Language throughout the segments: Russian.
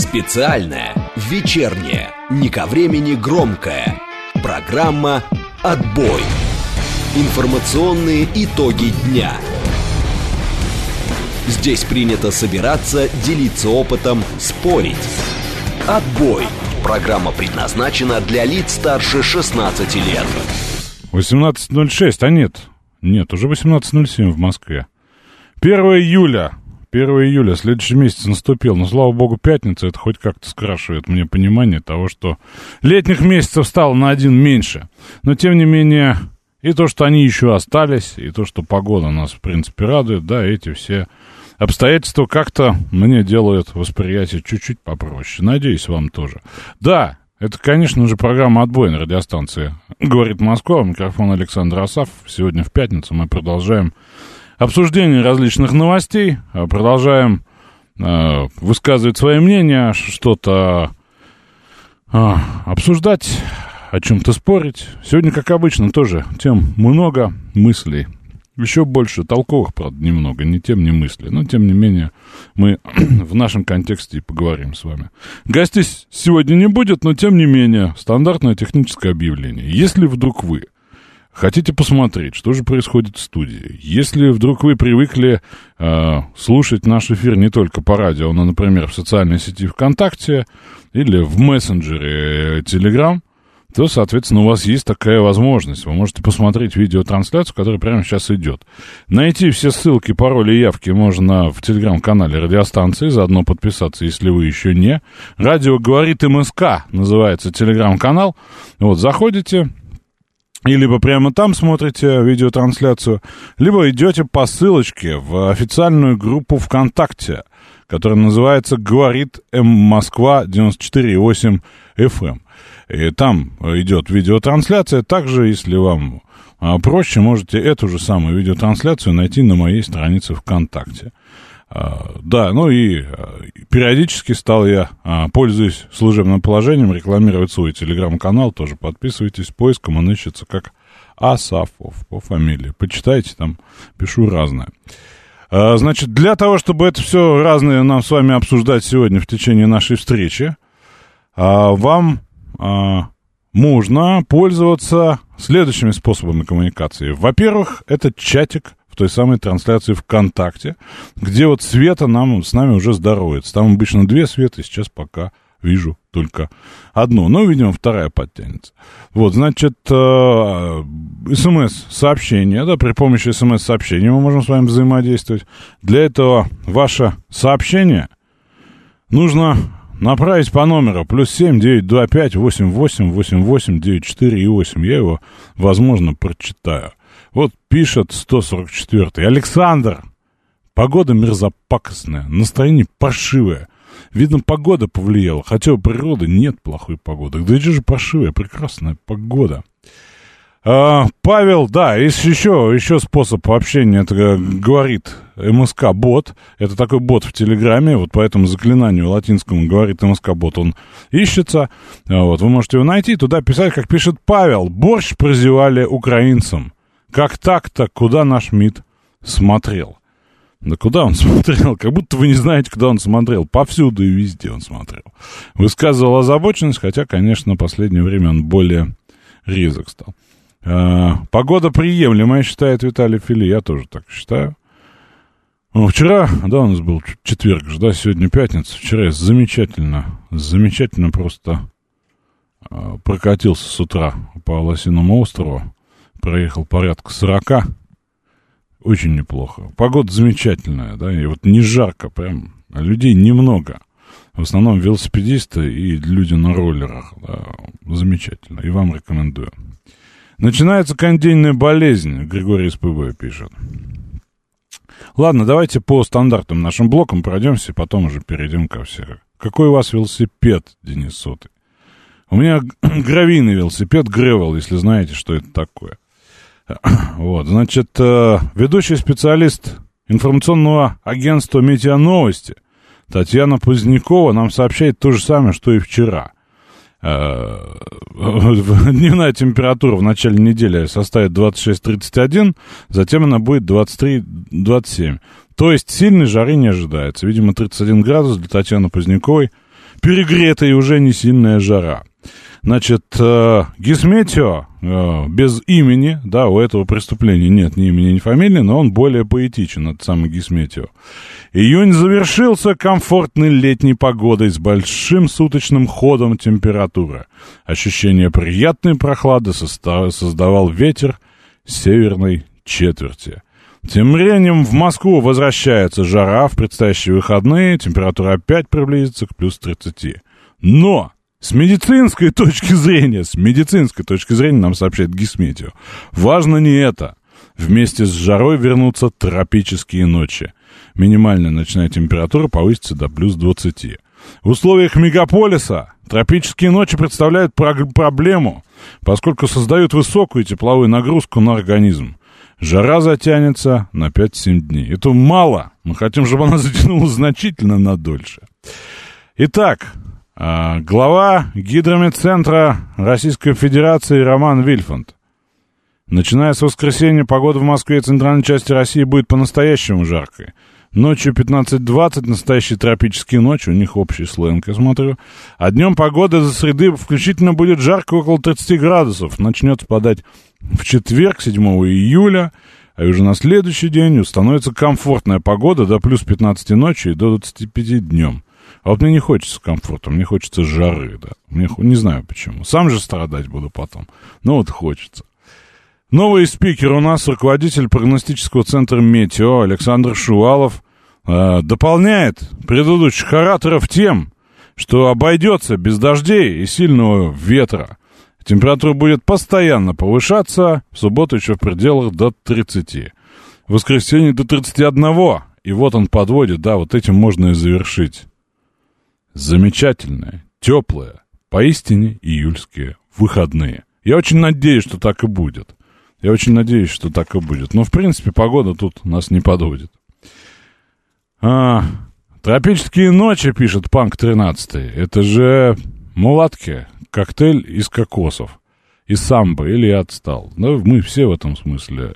Специальная, вечерняя, не ко времени громкая программа «Отбой». Информационные итоги дня. Здесь принято собираться, делиться опытом, спорить. «Отбой». Программа предназначена для лиц старше 16 лет. 18:06, а нет, уже 18:07 в Москве. 1 июля, следующий месяц наступил. Но, слава богу, пятница, это хоть как-то скрашивает мне понимание того, что летних месяцев стало на один меньше. Но, тем не менее, и то, что они еще остались, и то, что погода нас, в принципе, радует, да, эти все обстоятельства как-то мне делают восприятие чуть-чуть попроще. Надеюсь, вам тоже. Да, это, конечно же, программа «Отбой» на радиостанции «Говорит Москва». Микрофон Александр Асафов. Сегодня в пятницу мы продолжаем обсуждение различных новостей, продолжаем высказывать свои мнения, что-то обсуждать, о чем-то спорить. Сегодня, как обычно, тоже тем много, мыслей. Еще больше, толковых, правда, немного, ни тем, ни мысли. Но, тем не менее, мы в нашем контексте и поговорим с вами. Гостей сегодня не будет, но, тем не менее, стандартное техническое объявление. Если вдруг вы хотите посмотреть, что же происходит в студии, если вдруг вы привыкли слушать наш эфир не только по радио, но, например, в социальной сети ВКонтакте или в мессенджере Telegram, то, соответственно, у вас есть такая возможность. Вы можете посмотреть видеотрансляцию, которая прямо сейчас идет. Найти все ссылки, пароли и явки можно в телеграм-канале радиостанции, заодно подписаться, если вы еще не. «Радио говорит МСК» называется телеграм-канал. Вот, заходите, и либо прямо там смотрите видеотрансляцию, либо идете по ссылочке в официальную группу ВКонтакте, которая называется «Говорит Москва 94,8 FM». И там идет видеотрансляция. Также, если вам проще, можете эту же самую видеотрансляцию найти на моей странице ВКонтакте. Да, ну и периодически стал я, пользуясь служебным положением, рекламировать свой телеграм-канал. Тоже подписывайтесь, поиском он ищется как Асафов по фамилии. Почитайте, там пишу разное. Значит, для того, чтобы это все разное нам с вами обсуждать сегодня в течение нашей встречи, вам можно пользоваться следующими способами коммуникации. Во-первых, это чатик в той самой трансляции ВКонтакте, где вот Света с нами уже здоровается. Там обычно две Светы, сейчас пока вижу только одну. Но, видимо, вторая подтянется. Вот, значит, СМС-сообщение, да, при помощи СМС-сообщения мы можем с вами взаимодействовать. Для этого ваше сообщение нужно направить по номеру +7 925 88 88 94 и 8. Я его, возможно, прочитаю. Вот пишет 144-й. Александр, погода мерзопакостная, настроение паршивое. Видно, погода повлияла, хотя у природы нет плохой погоды. Да это же паршивая, прекрасная погода. Павел, да, есть еще способ общения, это говорит МСК-бот, это такой бот в Телеграме, вот по этому заклинанию латинскому говорит МСК-бот, он ищется, вот, вы можете его найти, туда писать, как пишет Павел, борщ прозевали украинцам, как так-то, куда наш МИД смотрел? Да куда он смотрел? Как будто вы не знаете, куда он смотрел. Повсюду и везде он смотрел. Высказывал озабоченность, хотя, конечно, в последнее время он более резок стал. Погода приемлемая, считает Виталий Фили. Я тоже так считаю. Вчера, да, у нас был четверг же, да, сегодня пятница. Вчера я замечательно просто прокатился с утра по Лосиному острову. Проехал порядка 40. Очень неплохо. Погода замечательная, да, и вот не жарко, прям людей немного. В основном велосипедисты и люди на роллерах, да, замечательно, и вам рекомендую. Начинается кондейная болезнь, Григорий СПБ пишет. Ладно, давайте по стандартным нашим блокам пройдемся, и потом уже перейдем ко всем. Какой у вас велосипед, Денис Сотый? У меня гравийный велосипед, Гревел, если знаете, что это такое. Вот, значит, ведущий специалист информационного агентства «Метеоновости» Татьяна Позднякова нам сообщает то же самое, что и вчера. Дневная температура в начале недели составит 26-31, затем она будет 23-27. То есть сильной жары не ожидается. Видимо, 31 градус для Татьяны Поздняковой перегретая и уже не сильная жара. Значит, Гисметео, без имени, да, у этого преступления нет ни имени, ни фамилии, но он более поэтичен, этот самый Гисметео. Июнь завершился комфортной летней погодой с большим суточным ходом температуры. Ощущение приятной прохлады создавал ветер северной четверти. Тем временем в Москву возвращается жара, в предстоящие выходные температура опять приблизится к плюс 30. Но с медицинской точки зрения, нам сообщает Гисметео, важно не это. Вместе с жарой вернутся тропические ночи. Минимальная ночная температура повысится до плюс 20. В условиях мегаполиса тропические ночи представляют проблему, поскольку создают высокую тепловую нагрузку на организм. Жара затянется на 5-7 дней. Это мало. Мы хотим, чтобы она затянулась значительно надольше. Итак, глава Гидрометцентра Российской Федерации Роман Вильфанд. Начиная с воскресенья погода в Москве и центральной части России будет по-настоящему жаркой. Ночью 15-20, настоящие тропические ночи, у них общий сленг, я смотрю. А днем погода до среды включительно будет жарко, около 30 градусов. Начнет спадать в четверг, 7 июля, а уже на следующий день установится комфортная погода до плюс 15 ночью и до 25 днем. А вот мне не хочется комфорта, мне хочется жары, да. Не знаю почему. Сам же страдать буду потом. Но вот хочется. Новый спикер у нас, руководитель прогностического центра «Метео» Александр Шувалов, дополняет предыдущих ораторов тем, что обойдется без дождей и сильного ветра. Температура будет постоянно повышаться, в субботу еще в пределах до 30. В воскресенье до 31. И вот он подводит, да, вот этим можно и завершить. Замечательные, теплые, поистине июльские выходные. Я очень надеюсь, что так и будет. Но, в принципе, погода тут нас не подводит. Тропические ночи, пишет Панк 13. Это же мулатки, коктейль из кокосов. Из самбо, или я отстал. Да, мы все в этом смысле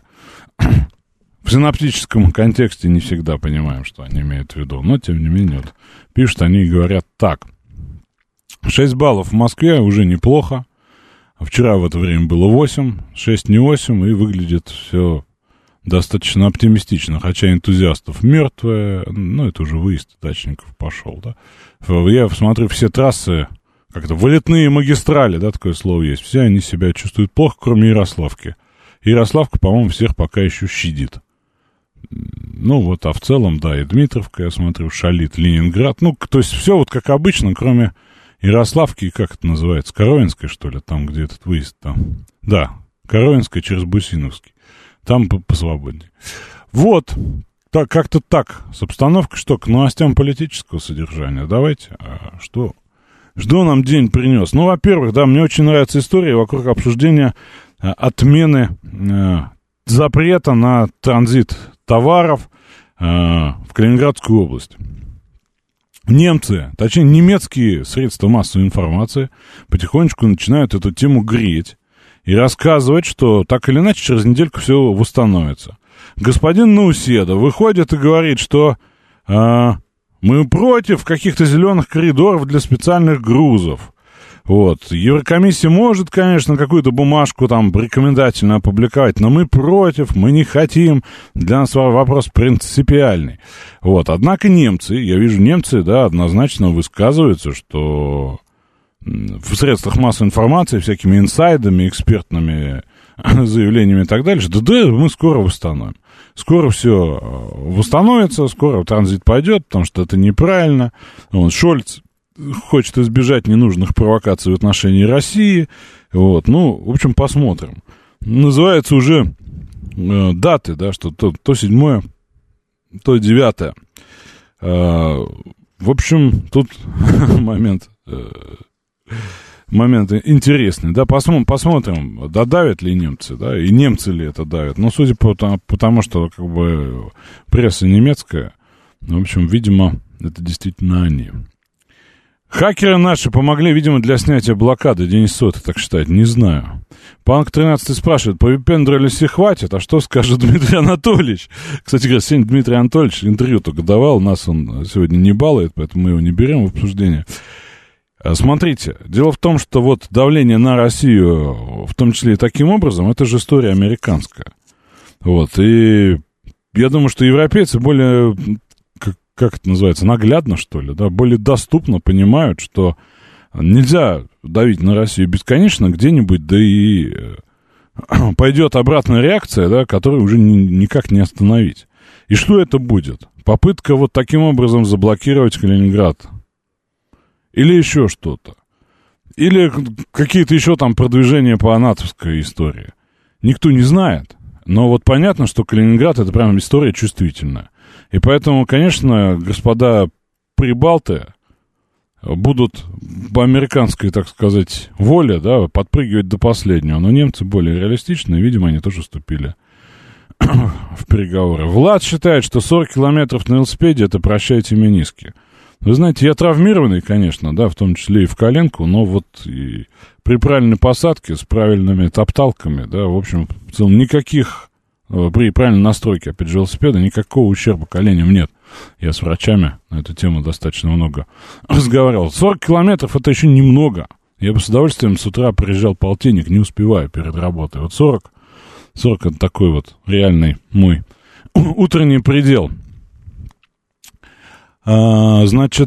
в синоптическом контексте не всегда понимаем, что они имеют в виду. Но, тем не менее, вот, пишут они и говорят так. 6 баллов в Москве уже неплохо. Вчера в это время было 8, 6 не 8, и выглядит все достаточно оптимистично, хотя энтузиастов мертвые, ну, это уже выезд дачников пошел, да. Я смотрю, все трассы, как-то вылетные магистрали, да, такое слово есть, все они себя чувствуют плохо, кроме Ярославки. Ярославка, по-моему, всех пока еще щадит. Ну, вот, а в целом, да, и Дмитровка, я смотрю, шалит, Ленинград, ну, то есть все вот как обычно, кроме Ярославки, как это называется, Коровинская, что ли, там, где этот выезд, там. Да, Коровинская через Бусиновский. Там посвободнее. Вот, так, как-то так, с обстановкой, что к новостям политического содержания. Давайте, что нам день принес? Ну, во-первых, да, мне очень нравится история вокруг обсуждения отмены запрета на транзит товаров в Калининградскую область. Немцы, точнее немецкие средства массовой информации потихонечку начинают эту тему греть и рассказывать, что так или иначе через недельку все восстановится. Господин Науседа выходит и говорит, что мы против каких-то зеленых коридоров для специальных грузов. Вот. Еврокомиссия может, конечно, какую-то бумажку там рекомендательно опубликовать, но мы против, мы не хотим. Для нас вопрос принципиальный. Вот. Однако немцы, я вижу, немцы, да, однозначно высказываются, что в средствах массовой информации всякими инсайдами, экспертными заявлениями и так далее, что да, мы скоро восстановим. Скоро все восстановится, скоро транзит пойдет, потому что это неправильно. Шольц хочет избежать ненужных провокаций в отношении России. Вот. Ну, в общем, посмотрим. Называются уже даты, да, что то 7, то 9. В общем, тут момент интересный, да, посмотрим, додавят ли немцы, да, и немцы ли это давят. Но судя по тому, что как бы пресса немецкая, в общем, видимо, это действительно они. Хакеры наши помогли, видимо, для снятия блокады. Денис Сота так считает, не знаю. Панк 13 спрашивает, повипендрились и хватит, а что скажет Дмитрий Анатольевич? Кстати говоря, сегодня Дмитрий Анатольевич интервью только давал, нас он сегодня не балует, поэтому мы его не берем в обсуждение. Смотрите, дело в том, что вот давление на Россию, в том числе и таким образом, это же история американская. Вот, и я думаю, что европейцы более, как это называется, наглядно, что ли, да, более доступно понимают, что нельзя давить на Россию бесконечно где-нибудь, да и пойдет обратная реакция, да, которую уже никак не остановить. И что это будет? Попытка вот таким образом заблокировать Калининград? Или еще что-то? Или какие-то еще там продвижения по натовской истории? Никто не знает. Но вот понятно, что Калининград — это прям история чувствительная. И поэтому, конечно, господа прибалты будут по американской, так сказать, воле, да, подпрыгивать до последнего. Но немцы более реалистичны, и, видимо, они тоже вступили в переговоры. Влад считает, что 40 километров на велосипеде — это прощайте мениски. Вы знаете, я травмированный, конечно, да, в том числе и в коленку, но вот и при правильной посадке с правильными топталками, да, в общем, в целом никаких, при правильной настройке, опять же, велосипеда, никакого ущерба коленям нет. Я с врачами на эту тему достаточно много разговаривал. 40 километров — это еще немного. Я бы с удовольствием с утра приезжал полтинник, не успеваю перед работой. Вот 40 это такой вот реальный мой утренний предел. Значит,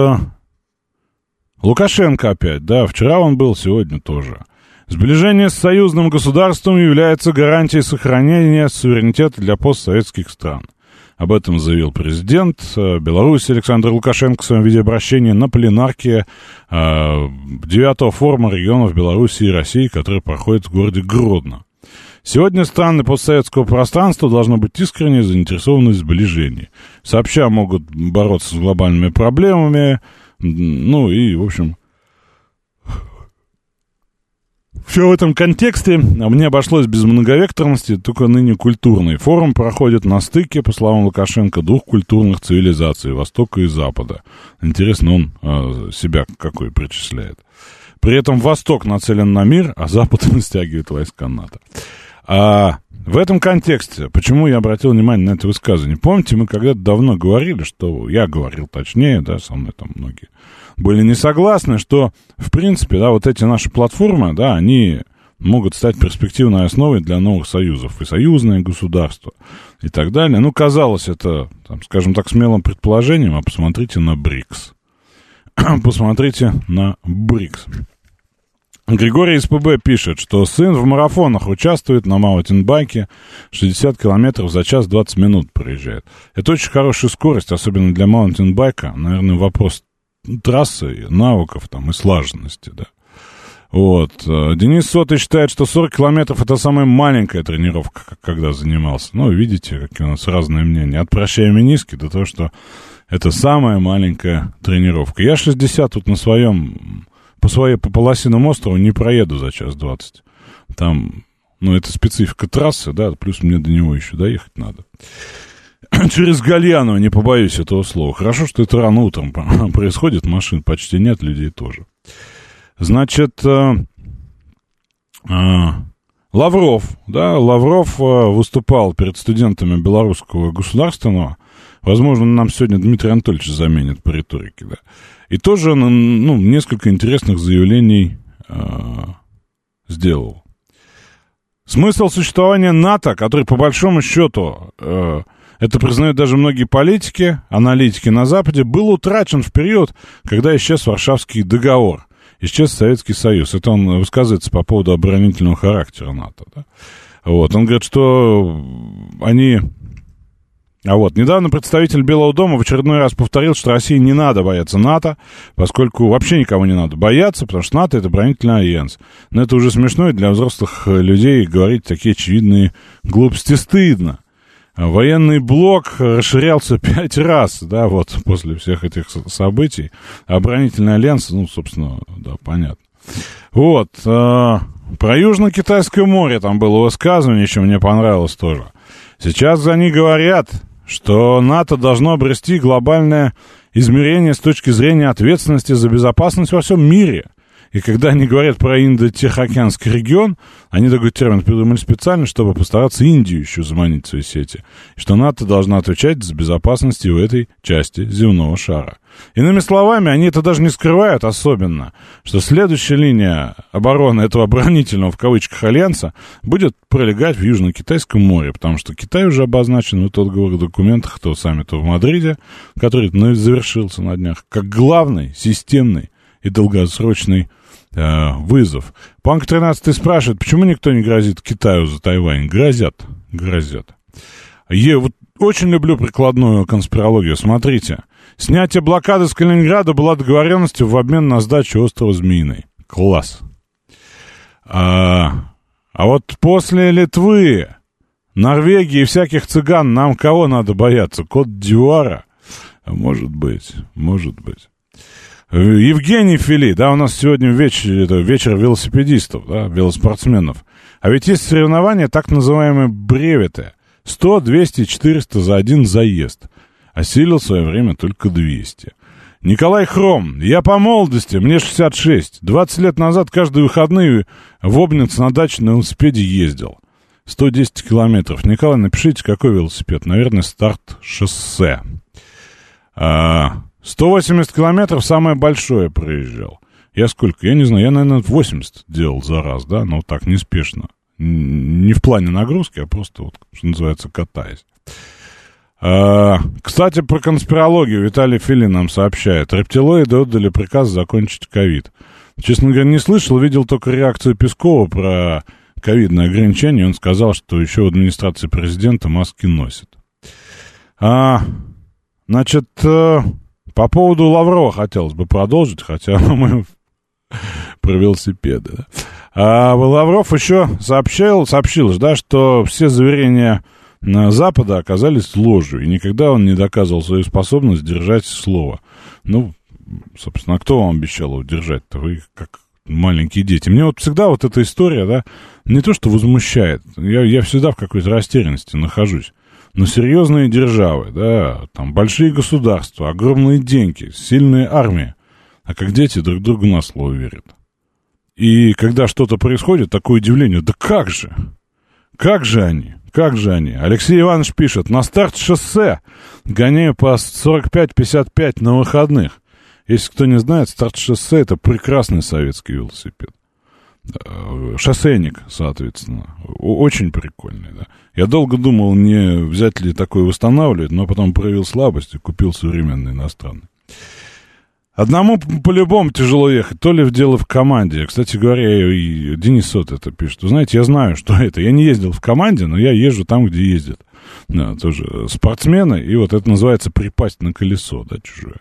Лукашенко опять, да, вчера он был, сегодня тоже. Сближение с союзным государством является гарантией сохранения суверенитета для постсоветских стран. Об этом заявил президент Беларуси Александр Лукашенко в своем видеообращении на пленарке 9-го форума регионов Беларуси и России, который проходит в городе Гродно. Сегодня страны постсоветского пространства должны быть искренне заинтересованы в сближении. Сообща могут бороться с глобальными проблемами. Ну и, в общем, все в этом контексте мне обошлось без многовекторности, только ныне культурный. Форум проходит на стыке, по словам Лукашенко, двух культурных цивилизаций, Востока и Запада. Интересно, он себя какой причисляет. При этом Восток нацелен на мир, а Запад стягивает войска НАТО. А в этом контексте, почему я обратил внимание на это высказывание? Помните, мы когда-то давно говорили, что, я говорил точнее, да, со мной там многие были не согласны, что, в принципе, да, вот эти наши платформы, да, они могут стать перспективной основой для новых союзов, и союзное государство, и так далее. Ну, казалось это, там, скажем так, смелым предположением, а посмотрите на БРИКС. Посмотрите на БРИКС. Григорий СПБ пишет, что сын в марафонах участвует на маунтинбайке, 60 километров за час 20 минут проезжает. Это очень хорошая скорость, особенно для маунтинбайка. Наверное, вопрос трассы, навыков там, и слаженности, да. Вот. Денис Сотый считает, что 40 километров — это самая маленькая тренировка, когда занимался. Ну, видите, какие у нас разные мнения. От прощая мениски до того, что это самая маленькая тренировка. Я 60 тут на своем... По Полосиному острову не проеду за час 20. Там, ну, это специфика трассы, да, плюс мне до него еще доехать надо. Через Гальяново, не побоюсь этого слова. Хорошо, что это рано утром происходит, машин почти нет, людей тоже. Значит, Лавров, да, Лавров выступал перед студентами Белорусского государственного. Возможно, нам сегодня Дмитрий Анатольевич заменит по риторике, да. И тоже, ну, несколько интересных заявлений сделал. Смысл существования НАТО, который, по большому счету, это признают даже многие политики, аналитики на Западе, был утрачен в период, когда исчез Варшавский договор, исчез Советский Союз. Это он высказывается по поводу оборонительного характера НАТО. Да? Вот. Он говорит, что они... А вот, недавно представитель Белого дома в очередной раз повторил, что России не надо бояться НАТО, поскольку вообще никого не надо бояться, потому что НАТО — это оборонительный альянс. Но это уже смешно, и для взрослых людей говорить такие очевидные глупости стыдно. Военный блок расширялся 5 раз, да, вот, после всех этих событий. Оборонительный альянс, ну, собственно, да, понятно. Вот, про Южно-Китайское море там было высказывание, еще мне понравилось тоже. Сейчас они говорят, что НАТО должно обрести глобальное измерение с точки зрения ответственности за безопасность во всем мире. И когда они говорят про Индо-Тихоокеанский регион, они такой термин придумали специально, чтобы постараться Индию еще заманить в свои сети. И что НАТО должна отвечать за безопасность в этой части земного шара. Иными словами, они это даже не скрывают особенно, что следующая линия обороны этого оборонительного, в кавычках, альянса будет пролегать в Южно-Китайском море, потому что Китай уже обозначен в итоговых документах того саммита в Мадриде, который завершился на днях, как главный, системный и долгосрочный вызов. Панк 13 спрашивает, почему никто не грозит Китаю за Тайвань? Грозят. Я вот очень люблю прикладную конспирологию. Смотрите. Снятие блокады с Калининграда была договоренностью в обмен на сдачу острова Змеиный. Класс. А вот после Литвы, Норвегии и всяких цыган нам кого надо бояться? Кот-д'Ивуара? Может быть. Евгений Фили, да, у нас сегодня вечер велосипедистов, да, велоспортсменов. А ведь есть соревнования, так называемые бреветы. 100, 200, 400 за один заезд. Осилил в свое время только 200. Николай Хром. Я по молодости, мне 66. 20 лет назад каждые выходные в Обнинск на даче на велосипеде ездил. 110 километров. Николай, напишите, какой велосипед. Наверное, старт шоссе. 180 километров самое большое проезжал. Я сколько? Я не знаю. Я, наверное, 80 делал за раз, да? Но так, неспешно. Не в плане нагрузки, а просто, вот, что называется, катаясь. Кстати, про конспирологию Виталий Филин нам сообщает. Рептилоиды отдали приказ закончить ковид. Честно говоря, не слышал, видел только реакцию Пескова про ковидные ограничения. Он сказал, что еще в администрации президента маски носят. Значит, по поводу Лаврова хотелось бы продолжить, хотя мы про велосипеды. Да? Лавров еще сообщил, да, что все заверения Запада оказались ложью, и никогда он не доказывал свою способность держать слово. Ну, собственно, кто вам обещал его держать-то? Вы как маленькие дети. Мне вот всегда вот эта история, да, не то что возмущает, я всегда в какой-то растерянности нахожусь. Но серьезные державы, да, там большие государства, огромные деньги, сильные армии, а как дети друг другу на слово верят. И когда что-то происходит, такое удивление, да как же? Как же они? Алексей Иванович пишет, на старт шоссе гоняю по 45-55 на выходных. Если кто не знает, старт шоссе — это прекрасный советский велосипед. Шоссейник, соответственно. Очень прикольный, да. Я долго думал, не взять ли такой восстанавливать, но потом проявил слабость и купил современный иностранный. Одному по-любому тяжело ехать, то ли в дело в команде. Кстати говоря, и Денис Сот это пишет. Вы знаете, я знаю, что это. Я не ездил в команде, но я езжу там, где ездят. Да, тоже спортсмены, и вот это называется припасть на колесо, да, чужое.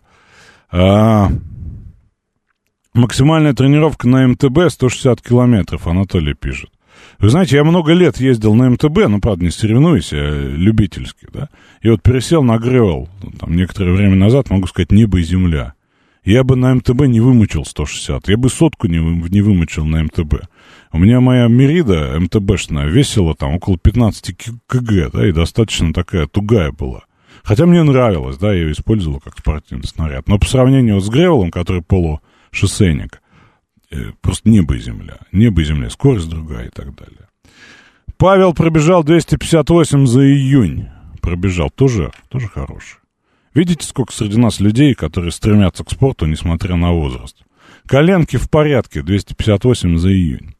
Максимальная тренировка на МТБ 160 километров, Анатолий пишет. Вы знаете, я много лет ездил на МТБ, ну, правда, не соревнуюсь, а любительски, да. И вот пересел на гревел, там, некоторое время назад, могу сказать, небо и земля. Я бы на МТБ не вымучил 160, я бы сотку не вымучил на МТБ. У меня моя Мерида МТБшная весила там около 15 кг, да, и достаточно такая тугая была. Хотя мне нравилось, да, я ее использовал как спортивный снаряд. Но по сравнению с гревелом, который полушоссейник, просто небо и земля, скорость другая и так далее. Павел пробежал 258 за июнь. Пробежал, тоже хороший. Видите, сколько среди нас людей, которые стремятся к спорту, несмотря на возраст. Коленки в порядке, 258 за июнь.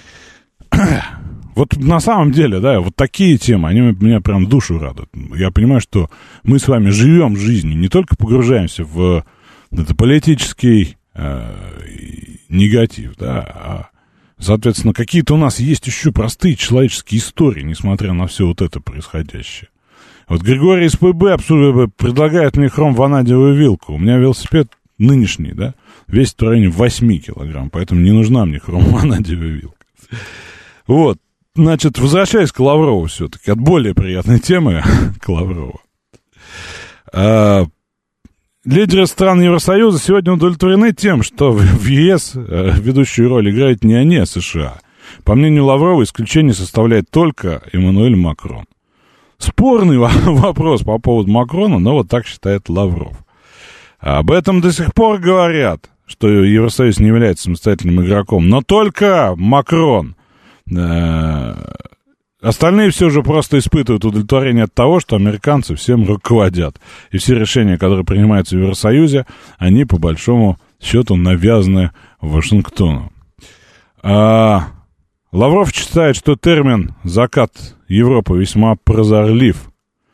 Вот на самом деле, да, вот такие темы, они меня прям душу радуют. Я понимаю, что мы с вами живем жизнью, не только погружаемся в это политический негатив, да, а, соответственно, какие-то у нас есть еще простые человеческие истории, несмотря на все вот это происходящее. Вот Григорий из ПБ предлагает мне хром-ванадиевую вилку. У меня велосипед нынешний, да, весит в районе 8 килограмм, поэтому не нужна мне хром-ванадиевая вилка. Вот, значит, возвращаясь к Лаврову все-таки, от более приятной темы к Лаврову. Лидеры стран Евросоюза сегодня удовлетворены тем, что в ЕС ведущую роль играет не они, а США. По мнению Лаврова, исключение составляет только Эммануэль Макрон. Спорный вопрос по поводу Макрона, но вот так считает Лавров. Об этом до сих пор говорят. что Евросоюз не является самостоятельным игроком, но только Макрон. Остальные все же просто испытывают удовлетворение от того, что американцы всем руководят. И все решения, которые принимаются в Евросоюзе, они, по большому счету, навязаны Вашингтону. Лавров считает, что термин «закат Европы» весьма прозорлив.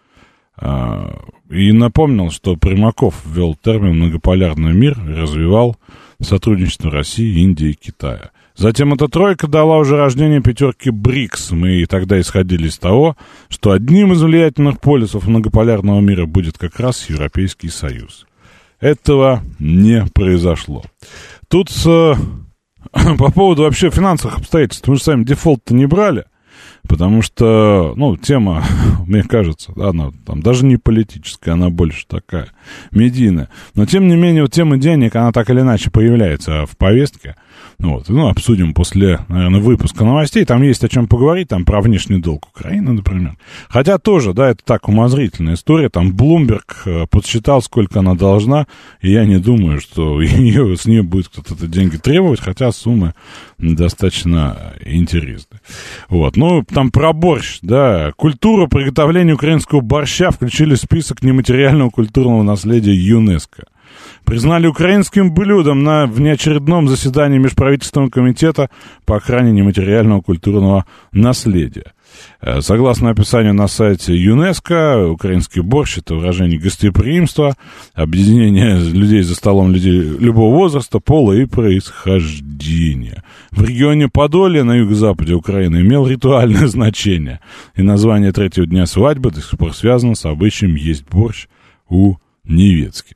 И напомнил, что Примаков ввел термин «многополярный мир» и развивал сотрудничество России, Индии и Китая. Затем эта тройка дала уже рождение пятерки БРИКС. Мы тогда исходили из того, что одним из влиятельных полюсов многополярного мира будет как раз Европейский Союз. Этого не произошло. Тут по поводу вообще финансовых обстоятельств мы же сами дефолт-то не брали, потому что, тема, мне кажется, она там даже не политическая, она больше такая медийная. Но, тем не менее, тема денег, она так или иначе появляется в повестке. Обсудим после, наверное, выпуска новостей. Там есть о чем поговорить, там про внешний долг Украины, например. Хотя тоже, да, это так умозрительная история. Там Блумберг подсчитал, сколько она должна, и я не думаю, что с нее будет кто-то эти деньги требовать, хотя суммы достаточно интересны. Там про борщ, да. Культуру приготовления украинского борща включили в список нематериального культурного наследия ЮНЕСКО. Признали украинским блюдом на внеочередном заседании Межправительственного комитета по охране нематериального культурного наследия. Согласно описанию на сайте ЮНЕСКО, украинский борщ — это выражение гостеприимства, объединение людей за столом людей любого возраста, пола и происхождения. В регионе Подолье на юго-западе Украины имел ритуальное значение, и название третьего дня свадьбы до сих пор связано с обычаем есть борщ у невестки.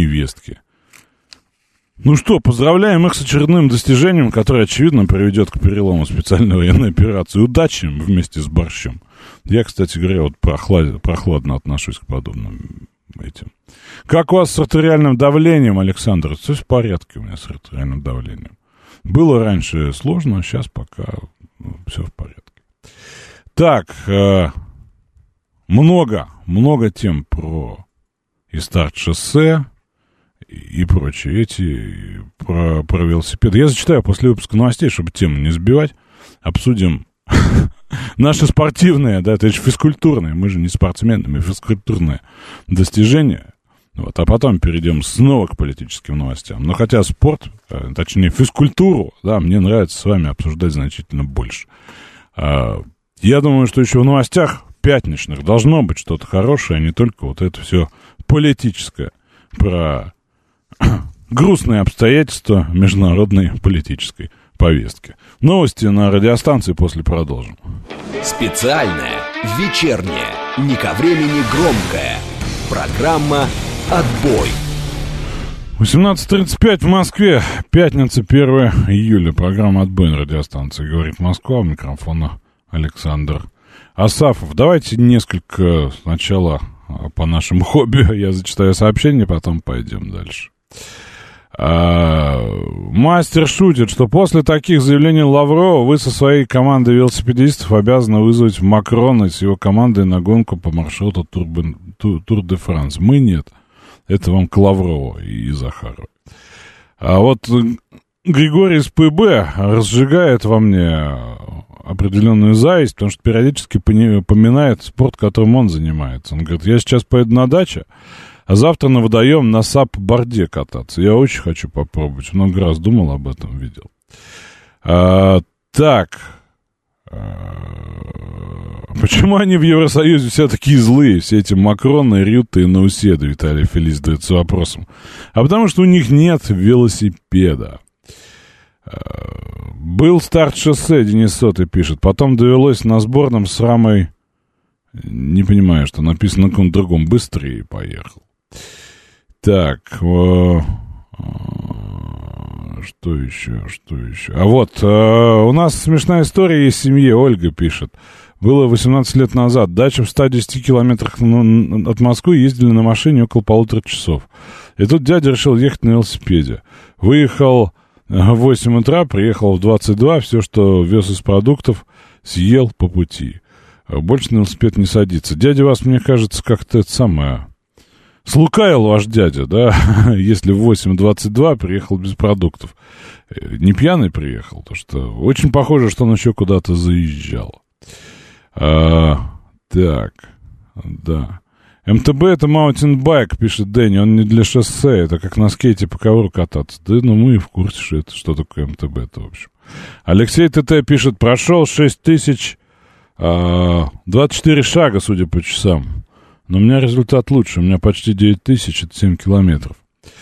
Поздравляем их с очередным достижением, которое, очевидно, приведет к перелому специальной военной операции. Удачи им вместе с борщом. Я, кстати говоря, прохладно отношусь к подобным этим. Как у вас с артериальным давлением, Александр? Все в порядке у меня с артериальным давлением. Было раньше сложно, а сейчас пока все в порядке. Так, много тем про Истарт-шоссе и прочее. Про велосипеды. Я зачитаю после выпуска новостей, чтобы тему не сбивать. Обсудим наши спортивные, да, это же физкультурные, мы же не спортсмены, мы физкультурные достижения. А потом перейдем снова к политическим новостям. Но хотя спорт, точнее физкультуру, да, мне нравится с вами обсуждать значительно больше. Я думаю, что еще в новостях пятничных должно быть что-то хорошее, а не только вот это все политическое, про грустные обстоятельства международной политической повестки. Новости на радиостанции, после продолжим. Специальная, вечерняя, не ко времени громкая программа «Отбой». 18:35 в Москве, пятница, 1 июля. Программа «Отбой» на радиостанции «Говорит Москва», у микрофона Александр Асафов. Давайте несколько сначала по нашему хобби. Я зачитаю сообщение, потом пойдем дальше. Мастер шутит, что после таких заявлений Лаврова вы со своей командой велосипедистов обязаны вызвать Макрона с его командой на гонку по маршруту Тур-де-Франс. Мы нет. Это вам к Лаврову и Захарову. А вот Григорий из ПБ разжигает во мне определенную зависть, потому что периодически поминает спорт, которым он занимается. Он говорит, я сейчас поеду на дачу, а завтра на водоем на сап-борде кататься. Я очень хочу попробовать. Много раз думал об этом, видел. Почему они в Евросоюзе все такие злые? Все эти Макроны, Рюты и Науседы, Виталий Фелис задается вопросом. А потому что у них нет велосипеда. Был старт шоссе, Денис Сотый пишет. Потом довелось на сборном с рамой... Не понимаю, что написано на каком-то другом. Быстрее поехал. Так. Что еще? А вот, у нас смешная история есть в семье. Ольга пишет. Было 18 лет назад. Дача в 110 километрах от Москвы. Ездили на машине около 1,5 часов. И тут дядя решил ехать на велосипеде. Выехал в 8 утра, приехал в 22. Все, что вез из продуктов, съел по пути. Больше на велосипед не садится. Дядя вас, мне кажется, как-то это самое... Слукавил ваш дядя, да, если в 8:22 приехал без продуктов. Не пьяный приехал, потому что очень похоже, что он еще куда-то заезжал. Так, да. МТБ это маунтинбайк, пишет Дэнни, он не для шоссе, это как на скейте по ковру кататься. Да, ну мы и в курсе, что такое МТБ-то, в общем. Алексей ТТ пишет, прошел 6024 шага, судя по часам. Но у меня результат лучше, у меня почти 9000, это 7 километров.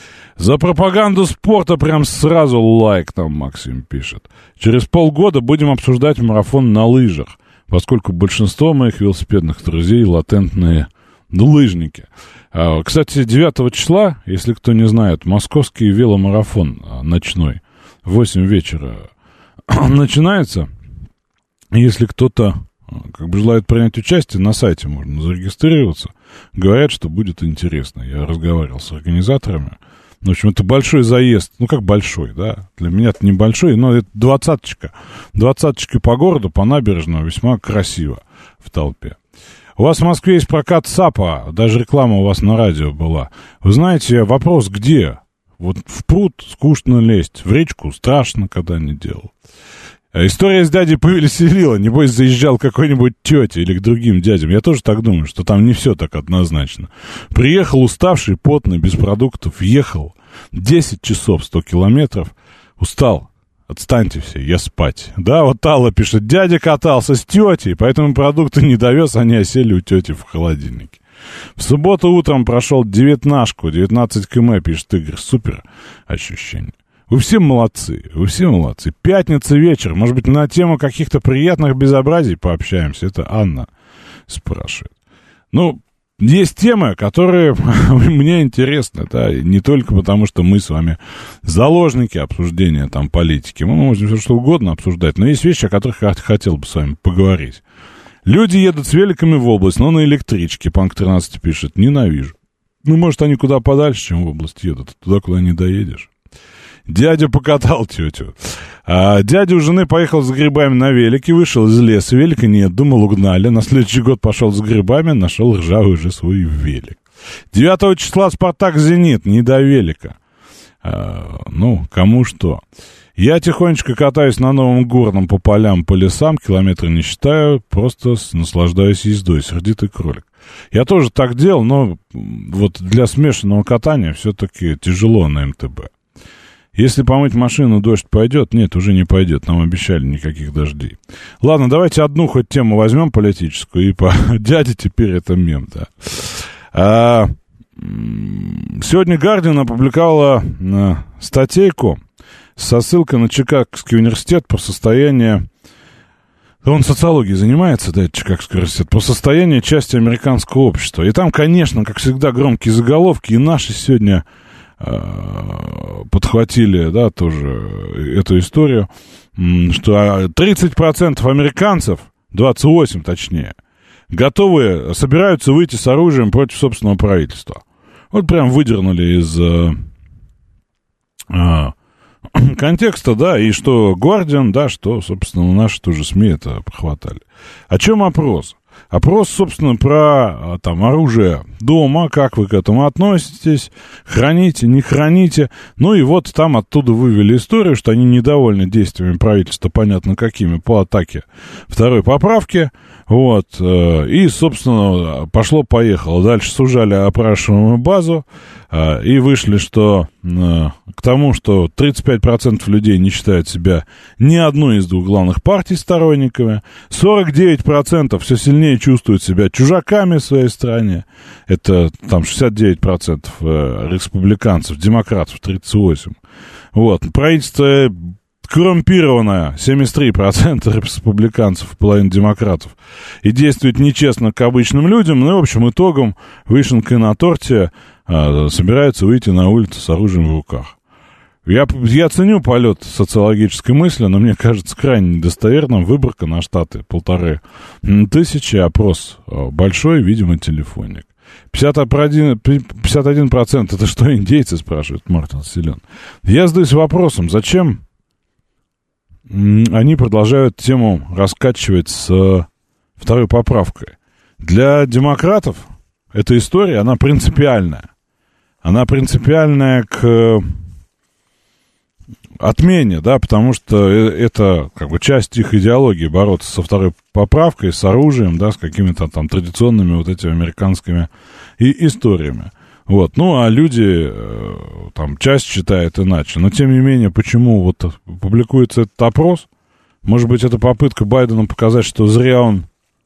За пропаганду спорта прям сразу лайк, там Максим пишет. Через полгода будем обсуждать марафон на лыжах, поскольку большинство моих велосипедных друзей латентные лыжники. Кстати, 9 числа, если кто не знает, московский веломарафон ночной в 8 вечера начинается. Если кто-то как бы желает принять участие, на сайте можно зарегистрироваться. Говорят, что будет интересно. Я разговаривал с организаторами. В общем, это большой заезд. Ну, как большой, да? Для меня это небольшой, но это 20-очка. 20-очки по городу, по набережной, весьма красиво в толпе. У вас в Москве есть прокат САПа. Даже реклама у вас на радио была. Вы знаете, вопрос где? Вот в пруд скучно лезть, в речку страшно, когда не делал. История с дядей повеселила. Небось, заезжал к какой-нибудь тете или к другим дядям. Я тоже так думаю, что там не все так однозначно. Приехал уставший, потный, без продуктов. Ехал 10 часов, 100 километров. Устал. Отстаньте все, я спать. Да, вот Алла пишет, дядя катался с тетей, поэтому продукты не довез, они осели у тети в холодильнике. В субботу утром прошел 19 км, пишет Игорь. Супер ощущение. Вы все молодцы, вы все молодцы. Пятница вечер, может быть, на тему каких-то приятных безобразий пообщаемся. Это Анна спрашивает. Ну, есть темы, которые мне интересны, да, не только потому, что мы с вами заложники обсуждения там политики. Мы можем все что угодно обсуждать, но есть вещи, о которых я хотел бы с вами поговорить. Люди едут с великами в область, но на электричке. Панк 13 пишет, ненавижу. Ну, может, они куда подальше, чем в область едут, туда, куда не доедешь. Дядя покатал тетю. Дядя у жены поехал с грибами на велике, вышел из леса, велика нет, думал, угнали. На следующий год пошел с грибами, нашел ржавый уже свой велик. 9 числа «Спартак» «Зенит», не до велика. Ну, кому что. Я тихонечко катаюсь на новом горном по полям, по лесам, километры не считаю, просто наслаждаюсь ездой, сердитый кролик. Я тоже так делал, но вот для смешанного катания все-таки тяжело на МТБ. Если помыть машину, дождь пойдет? Нет, уже не пойдет. Нам обещали никаких дождей. Ладно, давайте одну хоть тему возьмем политическую. И по дяде теперь это мем, да. Сегодня Гардиан опубликовала статейку со ссылкой на Чикагский университет по состоянию... Он социологией занимается, да, Чикагский университет, по состоянию части американского общества. И там, конечно, как всегда, громкие заголовки. И наши сегодня... подхватили, да, тоже эту историю, что 30% американцев, 28 точнее, собираются выйти с оружием против собственного правительства. Вот прям выдернули из контекста, да, и что Guardian, да, что, собственно, наши тоже СМИ это похватали. О чем опрос? Опрос, собственно, про там оружие дома, как вы к этому относитесь, храните, не храните. Ну и вот там оттуда вывели историю, что они недовольны действиями правительства, понятно какими, по атаке второй поправки. Вот, и, собственно, пошло-поехало. Дальше сужали опрашиваемую базу и вышли, что к тому, что 35% людей не считают себя ни одной из двух главных партий сторонниками, 49% все сильнее чувствуют себя чужаками в своей стране, это там 69% республиканцев, демократов 38%. Вот, правительство коррумпированная, 73% республиканцев, половина демократов, и действует нечестно к обычным людям, ну и, в общем, итогом, вишенкой на торте, собираются выйти на улицу с оружием в руках. Я ценю полет социологической мысли, но мне кажется крайне недостоверным. Выборка на штаты 1500, опрос большой, видимо, телефонник. 51% это что, индейцы, спрашивает Мартин Силен. Я задаюсь вопросом, зачем они продолжают тему раскачивать с второй поправкой. Для демократов эта история, она принципиальная. Она принципиальная к отмене, да, потому что это как бы часть их идеологии бороться со второй поправкой, с оружием, да, с какими-то там традиционными вот этими американскими историями. Вот, ну, а люди, там, часть считает иначе. Но, тем не менее, почему вот публикуется этот опрос? Может быть, это попытка Байдена показать, что зря он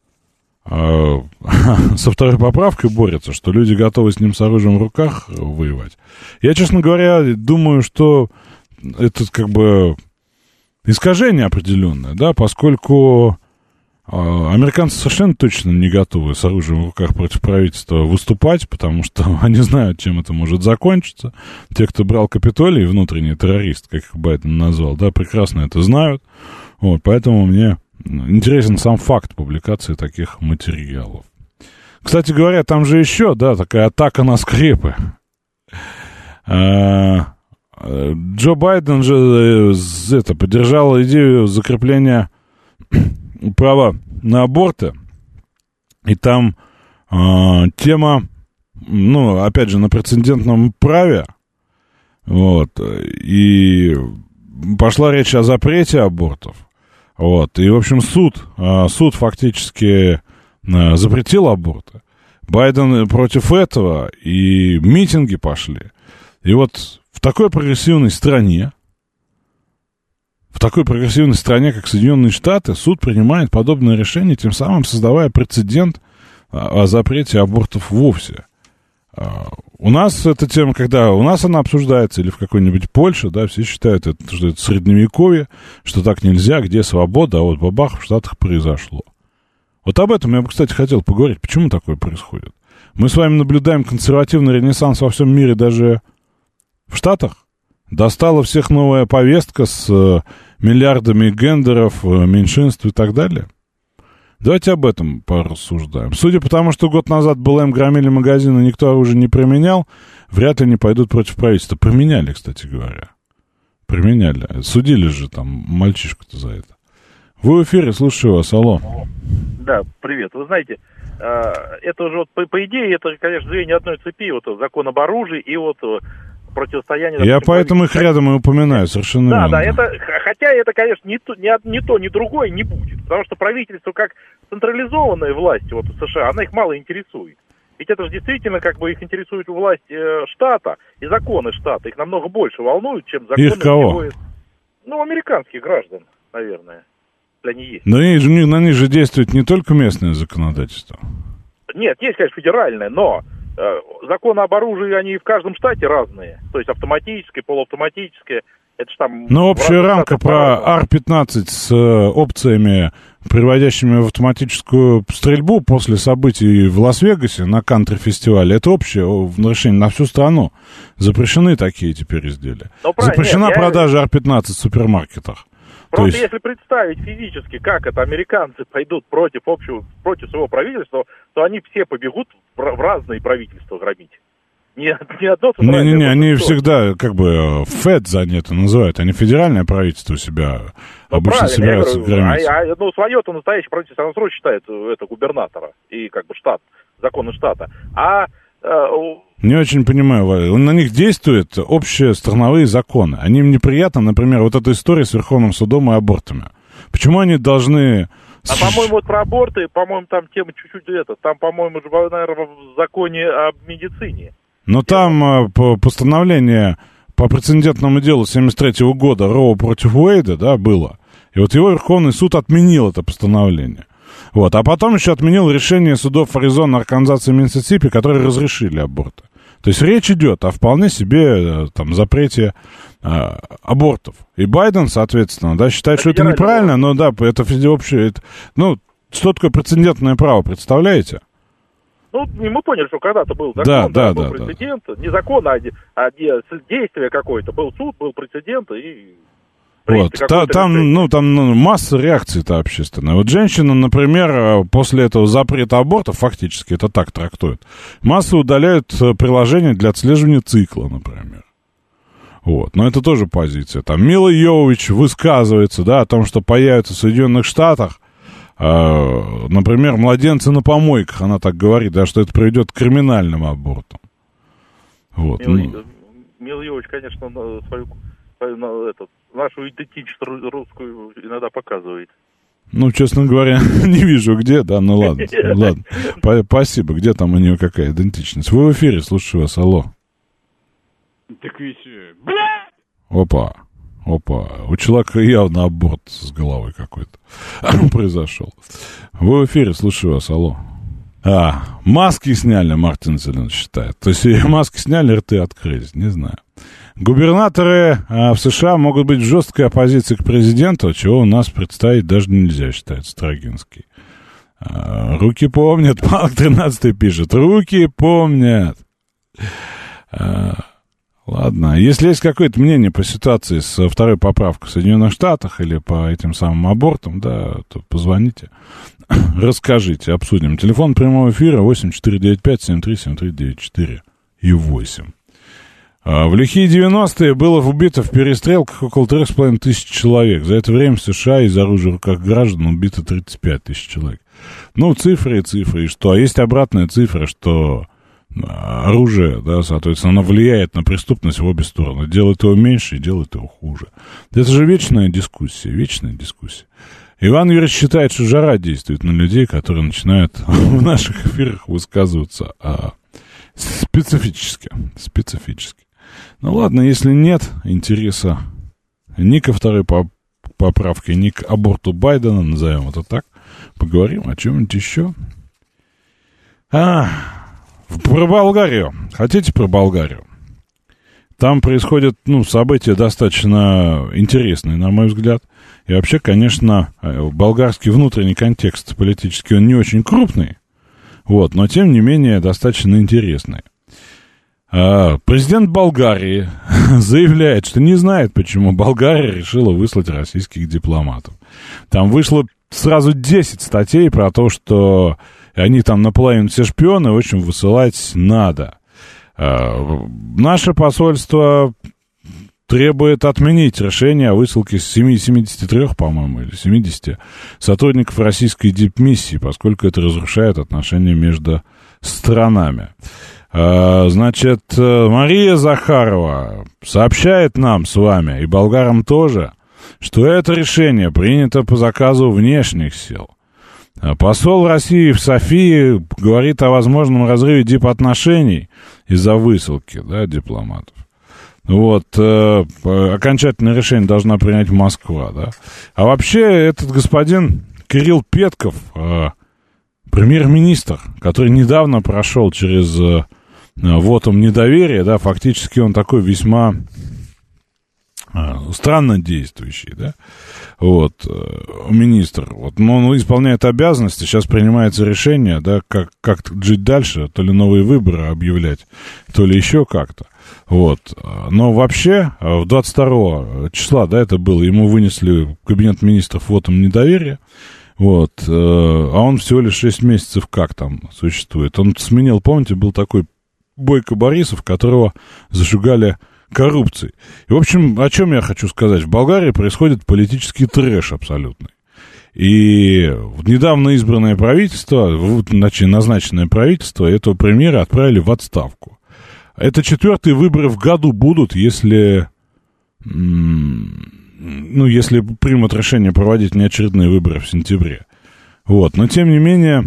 со второй поправкой борется, что люди готовы с ним с оружием в руках воевать. Я, честно говоря, думаю, что это как бы искажение определенное, да, поскольку американцы совершенно точно не готовы с оружием в руках против правительства выступать, потому что они знают, чем это может закончиться. Те, кто брал Капитолий, внутренний террорист, как их Байден назвал, да, прекрасно это знают. Вот, поэтому мне интересен сам факт публикации таких материалов. Кстати говоря, там же еще, да, такая атака на скрепы. Джо Байден же поддержал идею закрепления права на аборты. И там тема, ну, опять же, на прецедентном праве. Вот. И пошла речь о запрете абортов. Вот. И, в общем, суд фактически запретил аборты. Байден против этого, и митинги пошли. И вот в такой прогрессивной стране, как Соединенные Штаты, суд принимает подобное решение, тем самым создавая прецедент о запрете абортов вовсе. У нас эта тема, когда у нас она обсуждается, или в какой-нибудь Польше, да, все считают, что это средневековье, что так нельзя, где свобода, а вот бабах в Штатах произошло. Вот об этом я бы, кстати, хотел поговорить. Почему такое происходит? Мы с вами наблюдаем консервативный ренессанс во всем мире, даже в Штатах. Достала всех новая повестка с миллиардами гендеров, меньшинств и так далее. Давайте об этом порассуждаем. Судя по тому, что год назад БЛМ громили магазины, никто оружие не применял, вряд ли они пойдут против правительства. Применяли, кстати говоря. Применяли. Судили же там мальчишку-то за это. Вы в эфире, слушаю вас, алло. Да, привет. Вы знаете, это уже, вот, по идее, это, конечно, звенья одной цепи, вот закон об оружии и вот противостояние... Я поэтому их рядом и упоминаю, совершенно верно. Да, это, хотя это, конечно, ни то, ни другое не будет, потому что правительство, как централизованная власть вот, в США, она их мало интересует. Ведь это же действительно, как бы, их интересует власть штата и законы штата, их намного больше волнуют, чем законы... Их кого? Ну, американских граждан, наверное. Они есть. Но на них же действует не только местное законодательство. Нет, есть, конечно, федеральное, но законы об оружии, они в каждом штате разные. То есть автоматическое, полуавтоматическое. Это ж там... Но общая рамка про Ар-15 с опциями, приводящими в автоматическую стрельбу после событий в Лас-Вегасе на кантри-фестивале, это общее решение на всю страну. Запрещены такие теперь изделия. Запрещена продажа Ар-15 в супермаркетах. Просто если представить физически, как это американцы пойдут против своего правительства, то они все побегут в разные правительства громить. Ни одно центральное... Не, они всегда как бы ФЭД за это называют, они федеральное правительство у себя обычно собираются громить. Свое-то настоящее правительство, оно сразу считает это губернатора и как бы штат, законы штата. Не очень понимаю, на них действуют общие страновые законы. Они им неприятны, например, вот эта история с Верховным судом и абортами. Почему они должны... по-моему, вот про аборты, по-моему, там тема чуть-чуть там, по-моему, наверное, в законе об медицине. Но там постановление по прецедентному делу 1973 года Роу против Уэйда, да, было. И вот его Верховный суд отменил это постановление. Вот. А потом еще отменил решение судов Аризоны, Арканзаса и Миссисипи, которые разрешили аборты. То есть речь идет о вполне себе там запрете абортов. И Байден, соответственно, да, считает, что это неправильно, но да, это общее... что такое прецедентное право, представляете? Ну, мы поняли, что когда-то был закон, был прецедент, не закон, а действие какое-то. Был суд, был прецедент, и... Вот, там масса реакций-то общественная. Вот женщина, например, после этого запрета абортов, фактически это так трактует, массы удаляют приложения для отслеживания цикла, например. Вот, но это тоже позиция. Там Мила Йовович высказывается, да, о том, что появится в Соединенных Штатах например, младенцы на помойках, она так говорит, да, что это приведет к криминальным абортам. Вот. Мила Йович, конечно, нашу идентичность русскую иногда показывает. Ну, честно говоря, не вижу где, да, ну ладно, ладно. Спасибо, где там у нее какая идентичность? Вы в эфире, слушаю вас, алло. Так ведь... Опа, у человека явно аборт с головой какой-то произошел. Вы в эфире, слушаю вас, алло. Маски сняли, Мартин Зелен считает. То есть маски сняли, рты открылись, не знаю. Губернаторы в США могут быть в жесткой оппозиции к президенту, чего у нас представить даже нельзя, считает Строгинский. Руки помнят, Палк 13 пишет, руки помнят. Ладно, если есть какое-то мнение по ситуации со второй поправкой в Соединенных Штатах или по этим самым абортам, да, то позвоните, расскажите, обсудим. Телефон прямого эфира 8495-7373-94 и 8. В лихие 90-е было убито в перестрелках около 3500 человек. За это время в США из оружия в руках граждан убито 35 тысяч человек. Ну, цифры и цифры, и что? А есть обратная цифра, что оружие, да, соответственно, оно влияет на преступность в обе стороны. Делает его меньше и делает его хуже. Это же вечная дискуссия. Иван Юрьевич считает, что жара действует на людей, которые начинают в наших эфирах высказываться специфически. Ну ладно, если нет интереса ни ко второй поправке, ни к аборту Байдена, назовем это так, поговорим о чем-нибудь еще. Про Болгарию. Хотите про Болгарию? Там происходят, события достаточно интересные, на мой взгляд. И вообще, конечно, болгарский внутренний контекст политический, он не очень крупный, вот, но, тем не менее, достаточно интересный. Президент Болгарии заявляет, что не знает, почему Болгария решила выслать российских дипломатов. Там вышло сразу 10 статей про то, что они там наполовину все шпионы, в общем, высылать надо. Наше посольство требует отменить решение о высылке 73, по-моему, или 70 сотрудников российской дипмиссии, поскольку это разрушает отношения между странами. Значит, Мария Захарова сообщает нам с вами, и болгарам тоже, что это решение принято по заказу внешних сил. Посол России в Софии говорит о возможном разрыве дипотношений из-за высылки, да, дипломатов. Вот, окончательное решение должна принять Москва, да. А вообще, этот господин Кирилл Петков, премьер-министр, который недавно прошел через вотум недоверия, да, фактически он такой весьма странно действующий, да, вот, министр, вот, но он исполняет обязанности, сейчас принимается решение, да, как жить дальше, то ли новые выборы объявлять, то ли еще как-то, вот, но вообще, 22 числа, да, это было, ему вынесли в кабинет министров вотум недоверия, вот, а он всего лишь 6 месяцев как там существует, он сменил, помните, был такой Бойко Борисов, которого зашугали коррупцией. И, в общем, о чем я хочу сказать? В Болгарии происходит политический трэш абсолютный. И недавно избранное правительство, назначенное правительство, этого премьера отправили в отставку. Это 4-е выборы в году будут, если примут решение проводить неочередные выборы в сентябре. Вот. Но, тем не менее,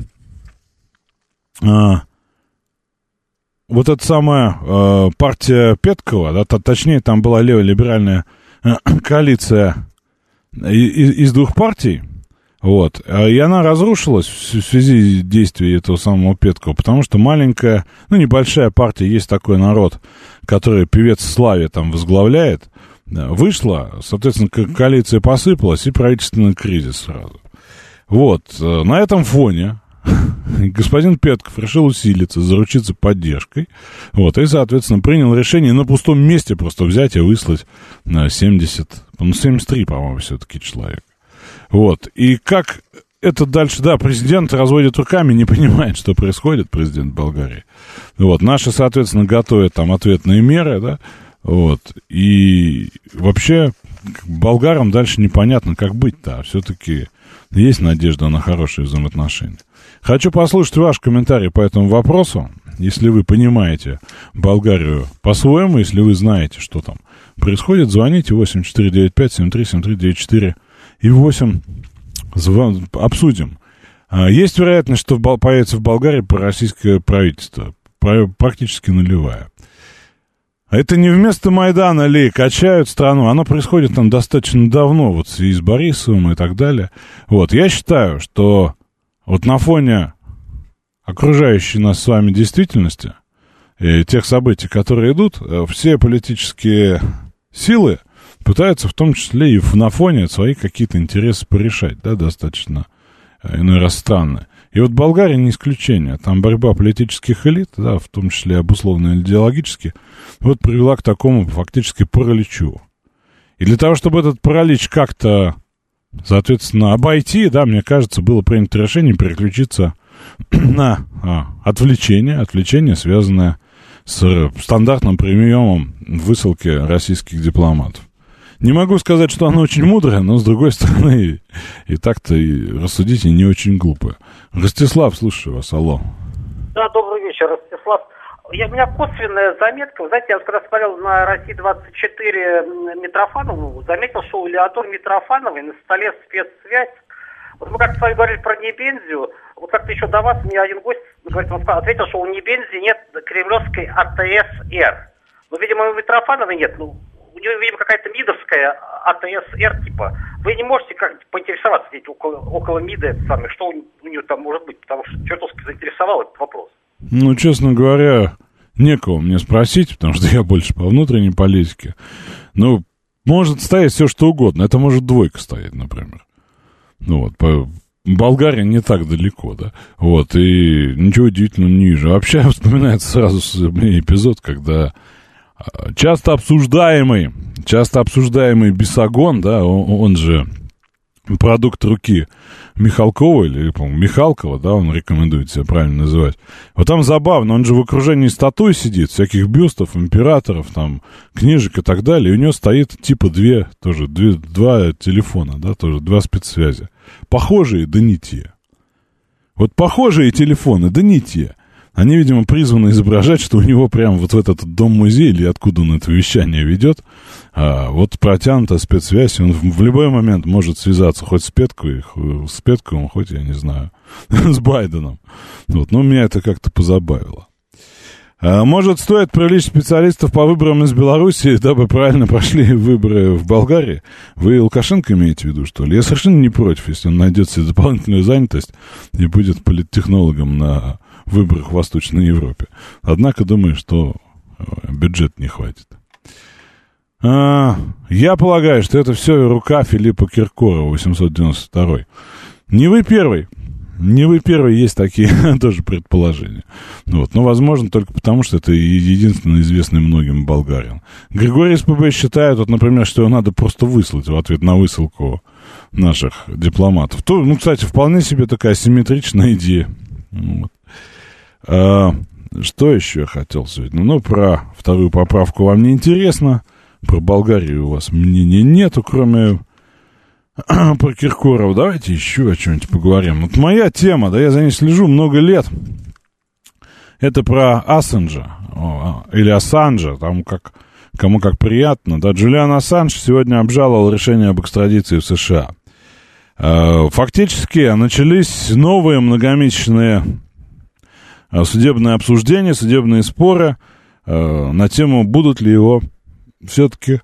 вот эта самая партия Петкова, да, точнее, там была леволиберальная коалиция из двух партий, вот, и она разрушилась в связи с действием этого самого Петкова, потому что маленькая, небольшая партия, есть такой народ, который певец Славе там возглавляет, вышла, соответственно, коалиция посыпалась, и правительственный кризис сразу. Вот, на этом фоне господин Петков решил усилиться, заручиться поддержкой, вот, и, соответственно, принял решение на пустом месте просто взять и выслать на 73, по-моему, все-таки человек. Вот, и как это дальше, да, президент разводит руками, не понимает, что происходит, президент Болгарии. Вот, наши, соответственно, готовят там ответные меры, да, вот, и вообще болгарам дальше непонятно, как быть-то, а все-таки есть надежда на хорошие взаимоотношения. Хочу послушать ваш комментарий по этому вопросу. Если вы понимаете Болгарию по-своему, если вы знаете, что там происходит, звоните 8495-737394 и 8. Обсудим. Есть вероятность, что появится в Болгарии пророссийское правительство. Практически нулевая. Это не вместо Майдана ли качают страну. Оно происходит там достаточно давно, вот и с Борисовым и так далее. Вот, я считаю, что вот на фоне окружающей нас с вами действительности и тех событий, которые идут, все политические силы пытаются в том числе и на фоне свои какие-то интересы порешать, да, достаточно иной раз странные. И вот Болгария не исключение. Там борьба политических элит, да, в том числе обусловленно идеологически, вот привела к такому фактически параличу. И для того, чтобы этот паралич как-то, соответственно, обойти, да, мне кажется, было принято решение переключиться на отвлечение, связанное с стандартным приемом высылки российских дипломатов. Не могу сказать, что оно очень мудрое, но, с другой стороны, и так-то и рассудить и не очень глупое. Ростислав, слушаю вас, алло. Да, добрый вечер, Ростислав. У меня косвенная заметка. Вы знаете, я когда смотрел на «Россия-24» Митрофанову, заметил, что у Леоноры Митрофановой на столе спецсвязь. Вот мы как-то с вами говорили про Небензию. Вот как-то еще до вас мне один гость говорит, он ответил, что у Небензии нет кремлевской АТС-Р. Ну, видимо, у Митрофановой нет. Ну, у нее, видимо, какая-то МИДовская АТС-Р, типа. Вы не можете как-то поинтересоваться здесь около МИДа, что у нее там может быть, потому что чертовски заинтересовал этот вопрос. Ну, честно говоря, некого мне спросить, потому что я больше по внутренней политике. Ну, может стоять все, что угодно. Это может двойка стоять, например. Ну, вот, Болгария не так далеко, да. Вот, и ничего удивительного не вижу. Вообще, вспоминается сразу мне эпизод, когда часто обсуждаемый Бесогон, да, он же продукт руки Михалкова, или, по-моему, Михалкова, да, он рекомендует себя правильно называть. Вот там забавно, он же в окружении статуй сидит, всяких бюстов, императоров, там, книжек и так далее, и у него стоит типа два телефона, да, тоже два спецсвязи. Похожие, да не те. Вот похожие телефоны, да не те. Они, видимо, призваны изображать, что у него прям вот в этот дом-музей, или откуда он это вещание ведет, вот протянута спецсвязь, он в любой момент может связаться хоть с Петковым, хоть, я не знаю, с Байденом. Вот, но меня это как-то позабавило. Может, стоит привлечь специалистов по выборам из Беларуси, дабы правильно прошли выборы в Болгарии? Вы Лукашенко имеете в виду, что ли? Я совершенно не против, если он найдет себе дополнительную занятость и будет политтехнологом на выборах в Восточной Европе. Однако думаю, что бюджет не хватит. Я полагаю, что это все рука Филиппа Киркорова, 892. Не вы первый, есть такие тоже предположения. Вот. Но, возможно, только потому, что это единственный известный многим болгарин. Григорий СПБ считает, вот, например, что его надо просто выслать в ответ на высылку наших дипломатов. То, ну, кстати, вполне себе такая симметричная идея. Вот. Что еще я хотел сегодня? Ну, про вторую поправку вам не интересно. Про Болгарию у вас мнения нету, кроме про Киркорова. Давайте еще о чем-нибудь поговорим. Вот моя тема, да, я за ней слежу много лет. Это про Ассанжа, или Ассанжа, там кому как приятно. Да, Джулиан Ассанж сегодня обжаловал решение об экстрадиции в США. Фактически начались новые многомесячные судебные обсуждения, судебные споры на тему, будут ли его все-таки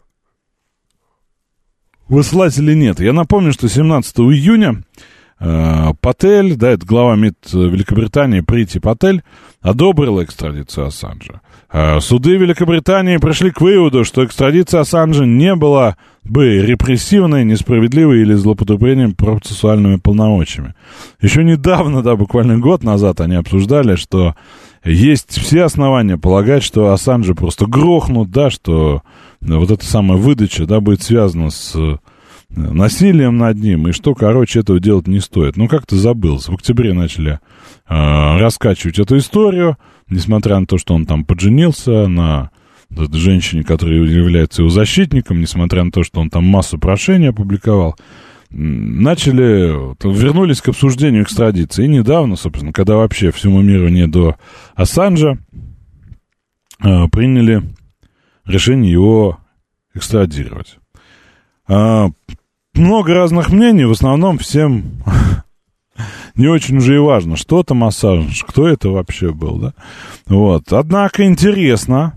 выслать или нет. Я напомню, что 17 июня Патель, да, это глава МИД Великобритании Прити Патель, одобрила экстрадицию Ассанжа. Суды Великобритании пришли к выводу, что экстрадиция Ассанжа не была бы репрессивной, несправедливой или злоупотреблением процессуальными полномочиями. Еще недавно, да, буквально год назад они обсуждали, что есть все основания полагать, что Ассанжа просто грохнут, да, что вот эта самая выдача, да, будет связана с насилием над ним, и что, короче, этого делать не стоит. Ну, как-то забылся. В октябре начали раскачивать эту историю, несмотря на то, что он там подженился на женщине, которая является его защитником, несмотря на то, что он там массу прошений опубликовал. вернулись к обсуждению экстрадиции. И недавно, собственно, когда вообще всему миру не до Ассанжа, приняли решение его экстрадировать. Много разных мнений, в основном всем не очень уже и важно, что там Ассанж, кто это вообще был, да? Вот. Однако интересно,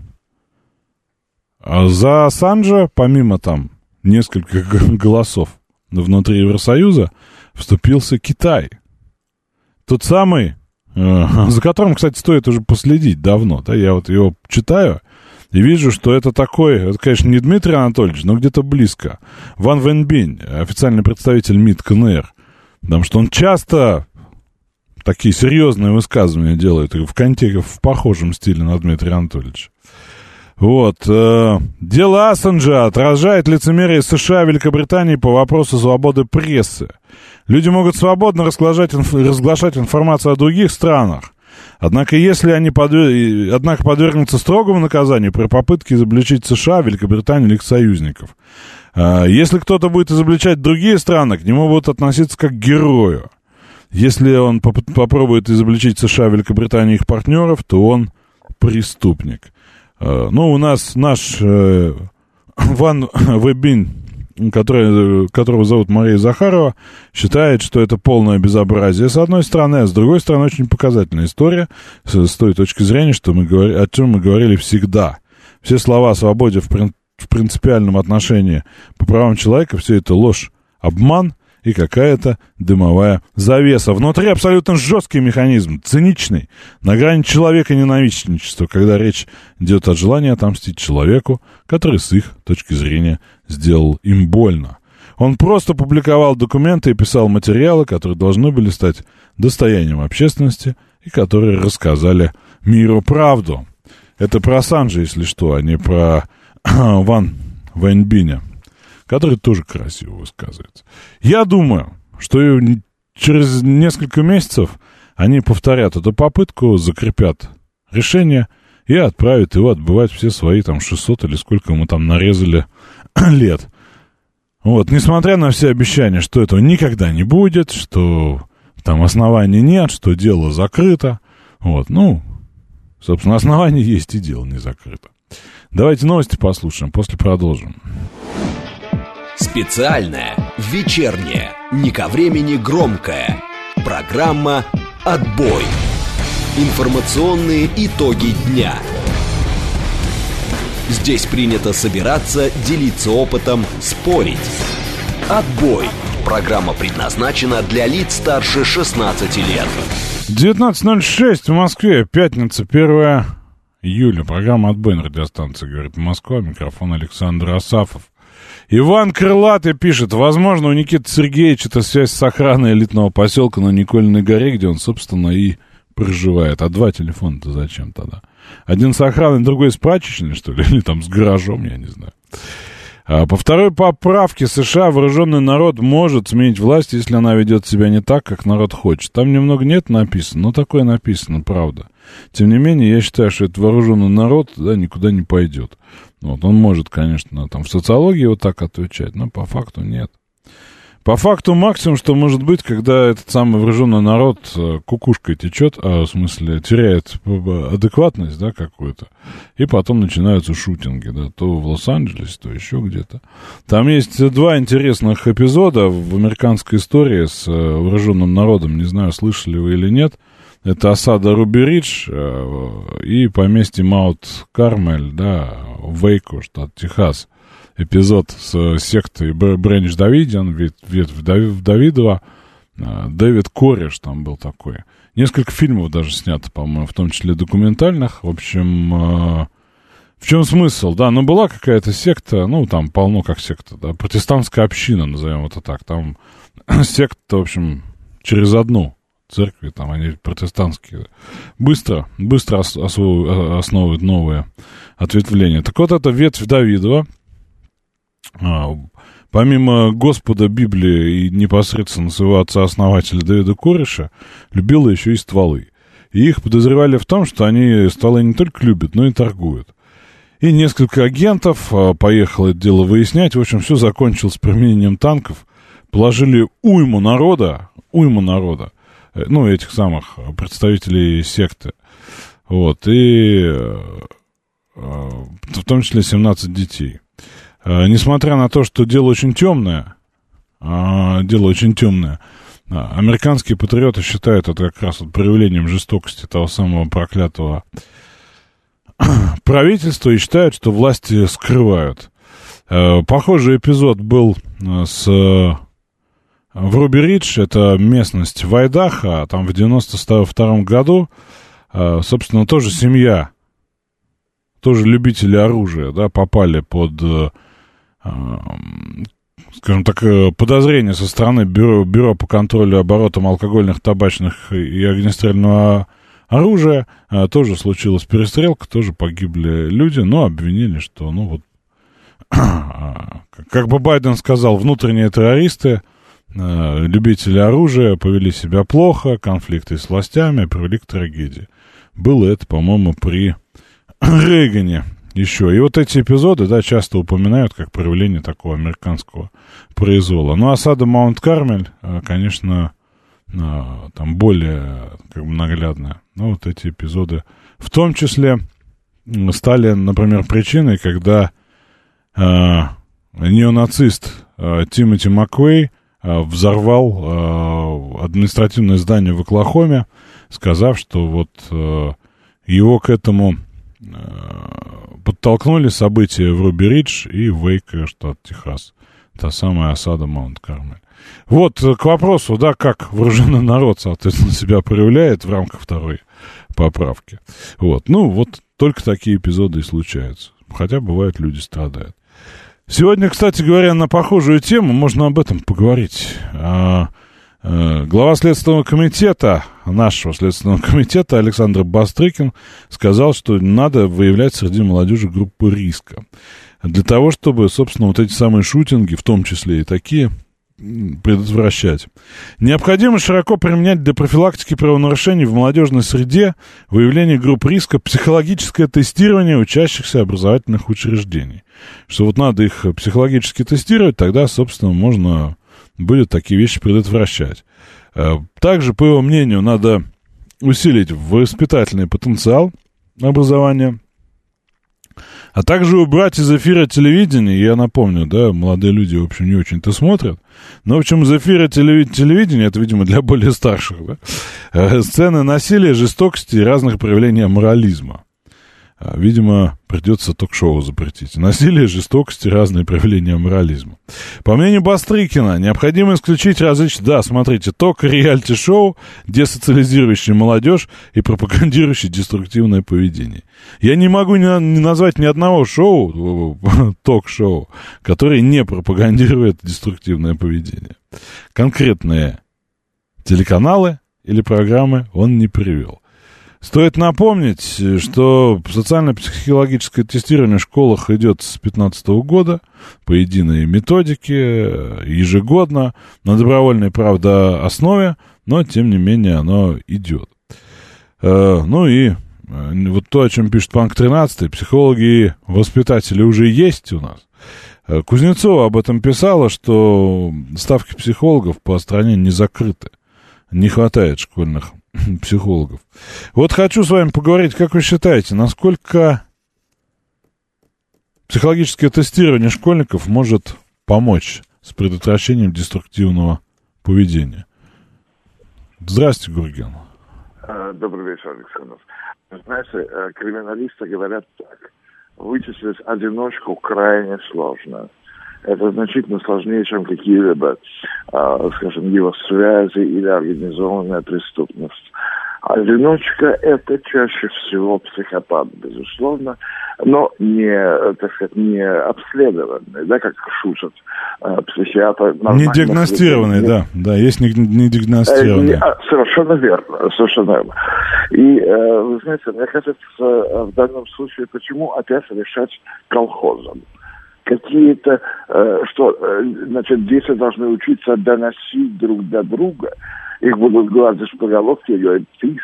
за Ассанжа, помимо там нескольких голосов внутри Евросоюза, вступился Китай. Тот самый, за которым, кстати, стоит уже последить давно, да? Я вот его читаю и вижу, что это такой, это, конечно, не Дмитрий Анатольевич, но где-то близко. Ван Вэньбинь, официальный представитель МИД КНР. Потому что он часто такие серьезные высказывания делает в похожем стиле на Дмитрия Анатольевича. Вот. Дело Ассанжа отражает лицемерие США и Великобритании по вопросу свободы прессы. Люди могут свободно разглашать информацию о других странах. Однако, если они подвергнутся строгому наказанию при попытке изобличить США, Великобританию или их союзников. Если кто-то будет изобличать другие страны, к нему будут относиться как к герою. Если он попробует изобличить США, Великобританию и их партнеров, то он преступник. Ну, у нас наш Ван Вэньбинь, которого зовут Мария Захарова, считает, что это полное безобразие, с одной стороны, а с другой стороны, очень показательная история, с той точки зрения, что о чем мы говорили всегда. Все слова о свободе в принципиальном отношении по правам человека, все это ложь, обман и какая-то дымовая завеса. Внутри абсолютно жесткий механизм, циничный, на грани человека ненавистничества, когда речь идет о желании отомстить человеку, который с их точки зрения сделал им больно. Он просто публиковал документы и писал материалы, которые должны были стать достоянием общественности и которые рассказали миру правду. Это про Ассанжа, если что, а не про Ван Вэньбиня, который тоже красиво высказывается. Я думаю, что через несколько месяцев они повторят эту попытку, закрепят решение и отправят его отбывать все свои там 600 или сколько ему там нарезали лет. Вот, несмотря на все обещания, что этого никогда не будет, что там оснований нет, что дело закрыто. Вот, ну, собственно, основания есть и дело не закрыто. Давайте новости послушаем, после продолжим. Специальная, вечерняя, не ко времени громкая. Программа «Отбой». Информационные итоги дня. Здесь принято собираться, делиться опытом, спорить. «Отбой». Программа предназначена для лиц старше 16 лет. 19:06 в Москве, пятница, 1 июля. Программа «Отбой» на радиостанции «Говорит Москва». Микрофон Александр Асафов. Иван Крылатый пишет: возможно, у Никиты Сергеевича это связь с охраной элитного поселка на Никольной горе, где он, собственно, и проживает. А два телефона-то зачем тогда? Один с охраной, другой с прачечной, что ли? Или там с гаражом, я не знаю. По второй поправке США вооруженный народ может сменить власть, если она ведет себя не так, как народ хочет. Там немного нет написано, но такое написано, правда. Тем не менее, я считаю, что этот вооруженный народ, да, никуда не пойдет. Вот, он может, конечно, там в социологии вот так отвечать, но по факту нет. По факту максимум, что может быть, когда этот самый вооруженный народ кукушкой течет, в смысле теряет адекватность, да, какую-то, и потом начинаются шутинги, да, то в Лос-Анджелесе, то еще где-то. Там есть два интересных эпизода в американской истории с вооруженным народом, не знаю, слышали вы или нет. Это осада Руби-Ридж и поместье Маунт-Кармель, да, в Вейко, штат Техас. Эпизод с сектой Брэнч Давидиан, ветвь Давидова, Дэвид Кореш там был такой. Несколько фильмов даже снято, по-моему, в том числе документальных. В общем, в чем смысл? Да, ну была какая-то секта, ну там полно как секта, да, протестантская община, назовем это так. Там секта, в общем, через одну церкви, там они протестантские. Быстро основывают новые ответвления. Так вот, это ветвь Давидова. Помимо Господа, Библии и непосредственно своего отца-основателя Дэвида Кореша, любила еще и стволы. И их подозревали в том, что они стволы не только любят, но и торгуют. И несколько агентов поехало это дело выяснять. В общем, все закончилось применением танков положили уйму народа, ну, этих самых представителей секты, вот, и в том числе 17 детей. Несмотря на то, что дело очень темное, американские патриоты считают это как раз вот проявлением жестокости того самого проклятого правительства и считают, что власти скрывают. Похожий эпизод был в Руби-Ридж, это местность в Айдахо, там в 92 году, собственно, тоже семья, тоже любители оружия, да, попали под, скажем так, подозрение со стороны Бюро по контролю оборотом алкогольных, табачных и огнестрельного оружия. Тоже случилась перестрелка, тоже погибли люди, но обвинили, что, ну вот, как бы Байден сказал, внутренние террористы, любители оружия повели себя плохо, конфликты с властями привели к трагедии. Было это, по-моему, при Рейгане еще. И вот эти эпизоды, да, часто упоминают как проявление такого американского произвола. Но осада Маунт-Кармель, конечно, там более как бы наглядная. Но вот эти эпизоды в том числе стали, например, причиной, когда неонацист Тимоти Маквей взорвал административное здание в Оклахоме, сказав, что вот его к этому подтолкнули события в Руби-Ридж и Вейко, штат Техас. Та самая осада Маунт-Кармель. Вот к вопросу, да, как вооруженный народ, соответственно, себя проявляет в рамках второй поправки. Вот, ну, вот только такие эпизоды и случаются. Хотя, бывает, люди страдают. Сегодня, кстати говоря, на похожую тему можно об этом поговорить. Глава Следственного комитета, нашего Следственного комитета Александр Бастрыкин сказал, что надо выявлять среди молодежи группы риска. Для того, чтобы, собственно, вот эти самые шутинги, в том числе и такие, предотвращать. Необходимо широко применять для профилактики правонарушений в молодежной среде, выявление групп риска, психологическое тестирование учащихся образовательных учреждений. Что вот надо их психологически тестировать, тогда, собственно, можно будет такие вещи предотвращать. Также, по его мнению, надо усилить воспитательный потенциал образования, а также убрать из эфира телевидения, я напомню, да, молодые люди, в общем, не очень-то смотрят, но, в общем, из эфира телевидения, это, видимо, для более старших, да, сцены насилия, жестокости и разных проявлений аморализма. Видимо, придется ток-шоу запретить. Насилие, жестокость и разные проявления морализма. По мнению Бастрыкина, необходимо исключить различные... Да, смотрите, реалити-шоу, десоциализирующие молодежь и пропагандирующие деструктивное поведение. Я не могу не назвать ни одного шоу, ток-шоу, которое не пропагандирует деструктивное поведение. Конкретные телеканалы или программы он не привел. Стоит напомнить, что социально-психологическое тестирование в школах идет с 2015 года по единой методике, ежегодно, на добровольной, правда, основе, но, тем не менее, оно идет. Ну и вот то, о чем пишет Панк 13, психологи и воспитатели уже есть у нас. Кузнецова об этом писала, что ставки психологов по стране не закрыты. Не хватает школьных психологов. Вот хочу с вами поговорить, как вы считаете, насколько психологическое тестирование школьников может помочь с предотвращением деструктивного поведения? Здравствуйте, Гурген. Добрый вечер, Александр. Знаете, криминалисты говорят так. Вычислить одиночку крайне сложно. Это значительно сложнее, чем какие-либо, скажем, его связи или организованная преступность. Одиночка – это чаще всего психопат, безусловно, но не, так сказать, не обследованный, да, как шутят психиатры. Не диагностированный, да, есть не диагностированный. Совершенно верно, совершенно верно. И, вы знаете, мне кажется, в данном случае, почему опять решать колхозом? Какие-то, значит, дети должны учиться доносить друг до друга. Их будут гладить по головке и говорить, ты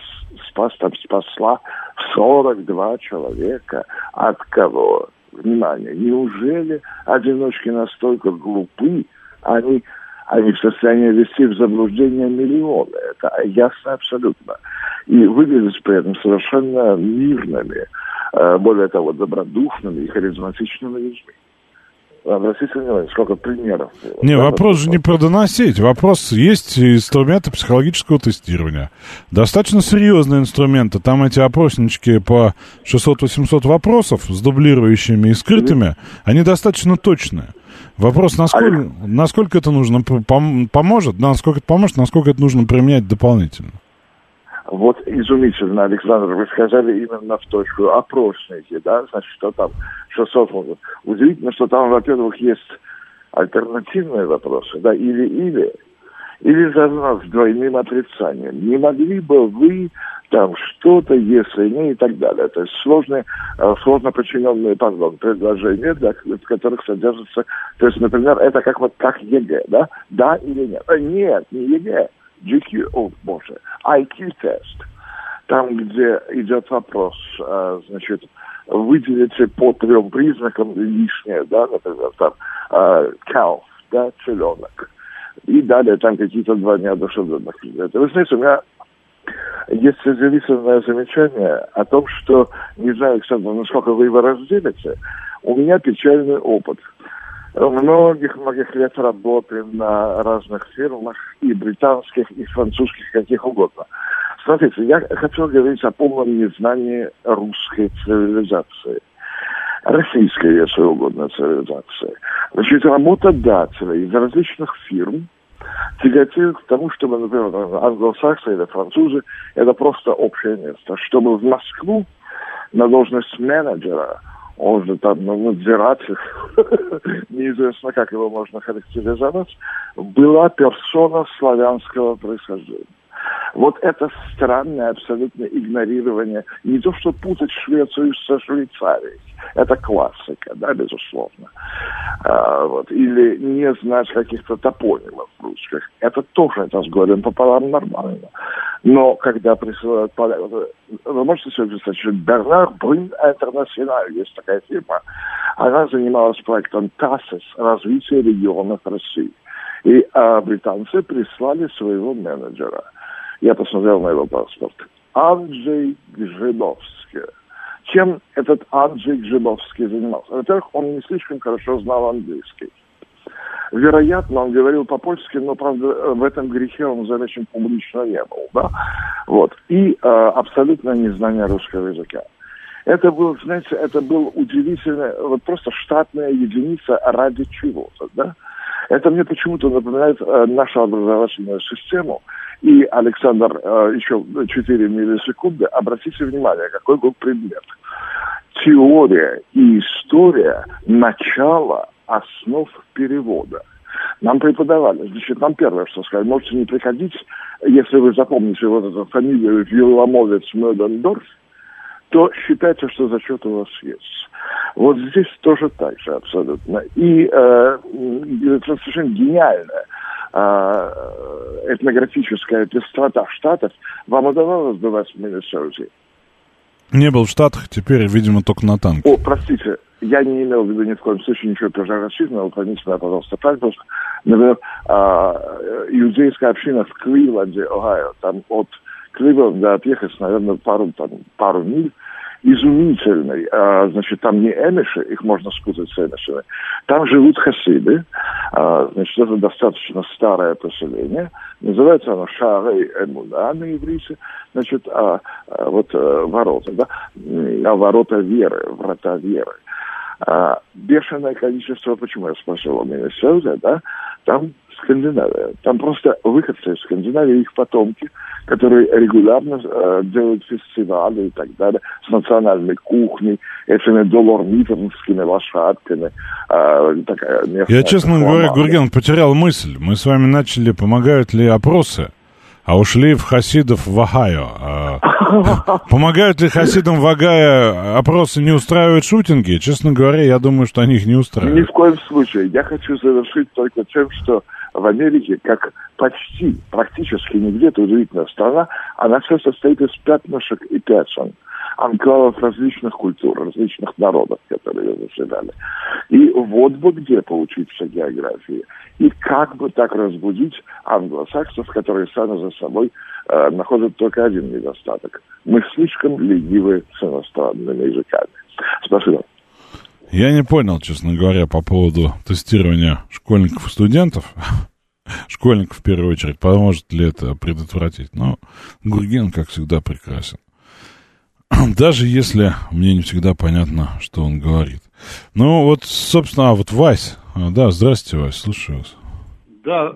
спасла 42 человека. От кого? Внимание, неужели одиночки настолько глупы? Они они в состоянии ввести в заблуждение миллионы. Это ясно абсолютно. И выглядят при этом совершенно мирными, более того, добродушными и харизматичными людьми. Обратите внимание, сколько примеров. Не, вопрос же не про доносить. Вопрос, есть инструменты психологического тестирования. Достаточно серьезные инструменты. Там эти опроснички по 600-800 вопросов с дублирующими и скрытыми, они достаточно точные. Вопрос, насколько это нужно поможет, насколько это поможет, насколько это нужно применять дополнительно. Вот изумительно, Александр, вы сказали именно в точку опросники, да, значит, что там 600 вопросов. Удивительно, что там, во-первых, есть альтернативные вопросы, да, или заодно с двойным отрицанием. Не могли бы вы там что-то, если не, и так далее. То есть сложно подчиненные, предложения, да, в которых содержатся, то есть, например, это как ЕГЭ, да, да или нет. Нет, не ЕГЭ. GQ, IQ-тест. Там, где идет вопрос, значит, выделите по 3 признакам лишнее, да, например, там, cow, да, теленок. И далее там какие-то 2 неодушевленных предмета. Вы знаете, у меня есть зависимое замечание о том, что, не знаю, Александр, насколько вы его разделите, у меня печальный опыт. Многих лет работы на разных фирмах, и британских, и французских, каких угодно. Смотрите, я хотел говорить о полном незнании русской цивилизации. Российской, если угодно, цивилизации. Значит, работодатели из различных фирм тяготеют к тому, чтобы, например, англосаксы или французы, это просто общее место. Чтобы в Москву на должность менеджера, он же там надзиратель, неизвестно, как его можно характеризовать, была персона славянского происхождения. Вот это странное абсолютно игнорирование, не то что путать Швецию со Швейцарией, это классика, да, безусловно. Или не знать каких-то топонимов русских, это тоже, это с горем пополам нормально. Но когда присылают поляков, вы можете себе представить, что Бернар Брюн Интернациональ, есть такая фирма, она занималась проектом ТАСС, развитие регионов России. И британцы прислали своего менеджера. Я посмотрел на его паспорт. Анджей Гжибовский. Чем этот Анджей Гжибовский занимался? Во-первых, он не слишком хорошо знал английский. Вероятно, он говорил по-польски, но, правда, в этом грехе он замечен публично не был, да? Вот. И абсолютное незнание русского языка. Это был, знаете, удивительно, вот просто штатная единица ради чего-то, да? Это мне почему-то напоминает нашу образовательную систему. И, Александр, еще 4 миллисекунды, обратите внимание, какой был предмет. Теория и история начала основ перевода. Нам преподавали, значит, нам первое, что сказали, можете не приходить, если вы запомните вот эту фамилию Вилламовец-Мёдендорф, то считайте, что зачет у вас есть. Вот здесь тоже так же абсолютно. И это совершенно гениальная этнографическая пестрота штатов. Вам удавалось бывать в Миннесоте? Не был в Штатах, теперь, видимо, только на танке. О, простите, я не имел в виду ни в коем случае ничего пежоративного, уклоните меня, пожалуйста, так просто. Например, иудейская община в Кливленде, Огайо, там от Кливленда отъехать, наверное, пару миль, изумительный. Значит, там не эмиши, их можно спутать с эмишами. Там живут хасиды. Значит, это достаточно старое поселение. Называется оно Шаарей Эмуна на иврите. Значит, вот ворота, да? Ворота веры, врата веры. Бешеное количество, почему я спросил у Миннесоты, да? Там Скандинавия. Там просто выходцы из Скандинавии, их потомки, которые регулярно делают фестивали и так далее, с национальной кухней, этими долормитерскими лошадками. Я, честно говоря, Гурген, потерял мысль. Мы с вами начали, помогают ли опросы, а ушли в хасидов в Огайо. Помогают ли хасидам в Огайо опросы, не устраивают шутинги? Честно говоря, я думаю, что они их не устраивают. Ни в коем случае. Я хочу завершить только тем, что в Америке, как практически нигде, это удивительная страна, она все состоит из пятнышек и пятен, анклавов различных культур, различных народов, которые ее заселяли. И вот бы где поучиться географии. И как бы так разбудить англосаксов, которые сами за собой находят только один недостаток. Мы слишком ленивы с иностранными языками. Спасибо. Я не понял, честно говоря, по поводу тестирования школьников и студентов. Школьников в первую очередь. Поможет ли это предотвратить? Но Гурген, как всегда, прекрасен. Даже если мне не всегда понятно, что он говорит. Ну, вот, собственно, вот Вась. Да, здравствуйте, Вась, слушаю вас. Да,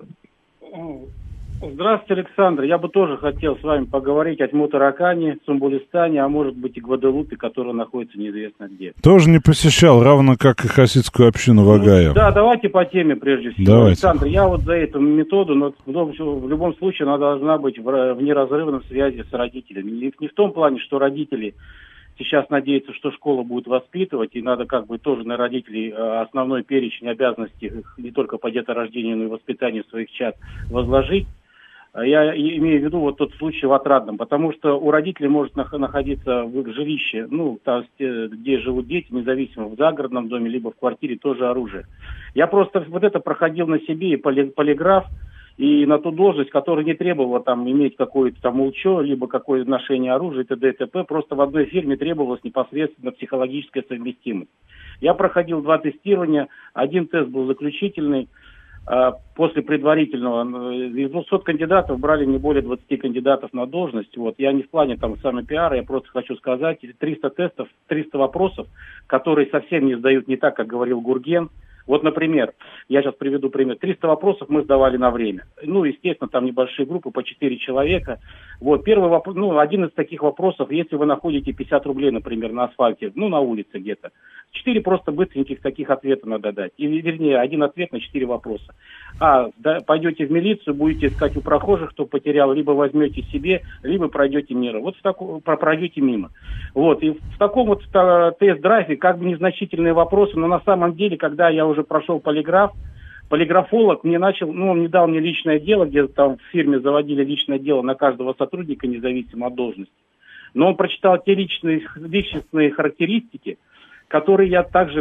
здравствуйте, Александр. Я бы тоже хотел с вами поговорить о Тьму-Таракане, Сумбулистане, а может быть и Гваделупе, которая находится неизвестно где. Тоже не посещал, равно как и хасидскую общину в Огайо. Да, давайте по теме прежде всего. Давайте. Александр, я вот за эту методу, но в любом случае она должна быть в неразрывном связи с родителями. Не в том плане, что родители сейчас надеются, что школа будет воспитывать, и надо как бы тоже на родителей основной перечень обязанностей не только по деторождению, но и воспитанию своих чад возложить. Я имею в виду вот тот случай в Отрадном, потому что у родителей может находиться в их жилище, ну, там, где живут дети, независимо, в загородном доме, либо в квартире, тоже оружие. Я просто вот это проходил на себе, и полиграф, и на ту должность, которая не требовала там иметь какое-то там УЛЧО, либо какое-то ношение оружия, т.д. и т.п., просто в одной фирме требовалась непосредственно психологическая совместимость. Я проходил 2 тестирования, один тест был заключительный. После предварительного из 200 кандидатов брали не более 20 кандидатов на должность. Вот. Я не в плане там самопиара, я просто хочу сказать, 300 тестов, 300 вопросов, которые совсем не сдают не так, как говорил Гурген. Вот, например, я сейчас приведу пример. 300 вопросов мы сдавали на время. Ну, естественно, там небольшие группы, по 4 человека. Вот, первый вопрос, один из таких вопросов, если вы находите 50 рублей, например, на асфальте, на улице где-то, 4 просто быстреньких таких ответа надо дать. Вернее, один ответ на 4 вопроса. Пойдете в милицию, будете искать у прохожих, кто потерял, либо возьмете себе, либо пройдете мимо. Вот пройдете мимо. Вот, и в таком вот тест-драйве как бы незначительные вопросы, но на самом деле, когда я уже прошел полиграфолог мне он не дал мне личное дело, где там в фирме заводили личное дело на каждого сотрудника, независимо от должности. Но он прочитал те личностные характеристики, которые я также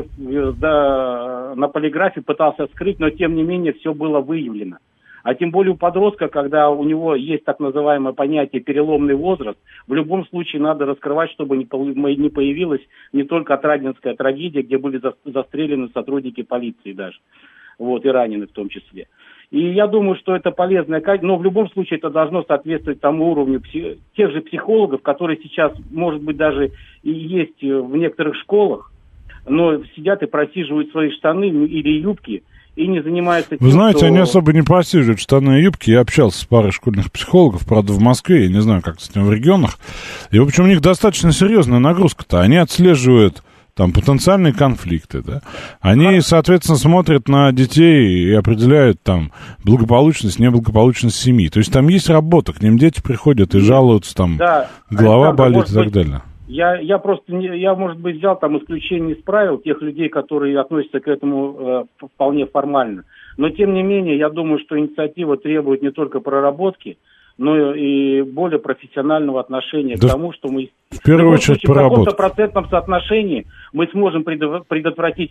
на полиграфе пытался скрыть, но тем не менее все было выявлено. А тем более у подростка, когда у него есть так называемое понятие переломный возраст, в любом случае надо раскрывать, чтобы не появилась не только отрадненская трагедия, где были застрелены сотрудники полиции даже, вот, и ранены в том числе. И я думаю, что это полезное, но в любом случае это должно соответствовать тому уровню тех же психологов, которые сейчас, может быть, даже и есть в некоторых школах, но сидят и просиживают свои штаны или юбки, и не занимаются тем, Вы знаете, они особо не просиживают штаны и юбки. Я общался с парой школьных психологов, правда, в Москве, я не знаю, как с ним в регионах. И, в общем, у них достаточно серьезная нагрузка-то. Они отслеживают там потенциальные конфликты, да. Они, соответственно, смотрят на детей и определяют там благополучность, неблагополучность семьи. То есть там есть работа, к ним дети приходят и жалуются, там, да, голова болит и так далее. Я просто, может быть, взял там исключение из правил тех людей, которые относятся к этому вполне формально. Но, тем не менее, я думаю, что инициатива требует не только проработки, но и более профессионального отношения к тому, что мы в первую очередь в каком-то процентном соотношении мы сможем предотвратить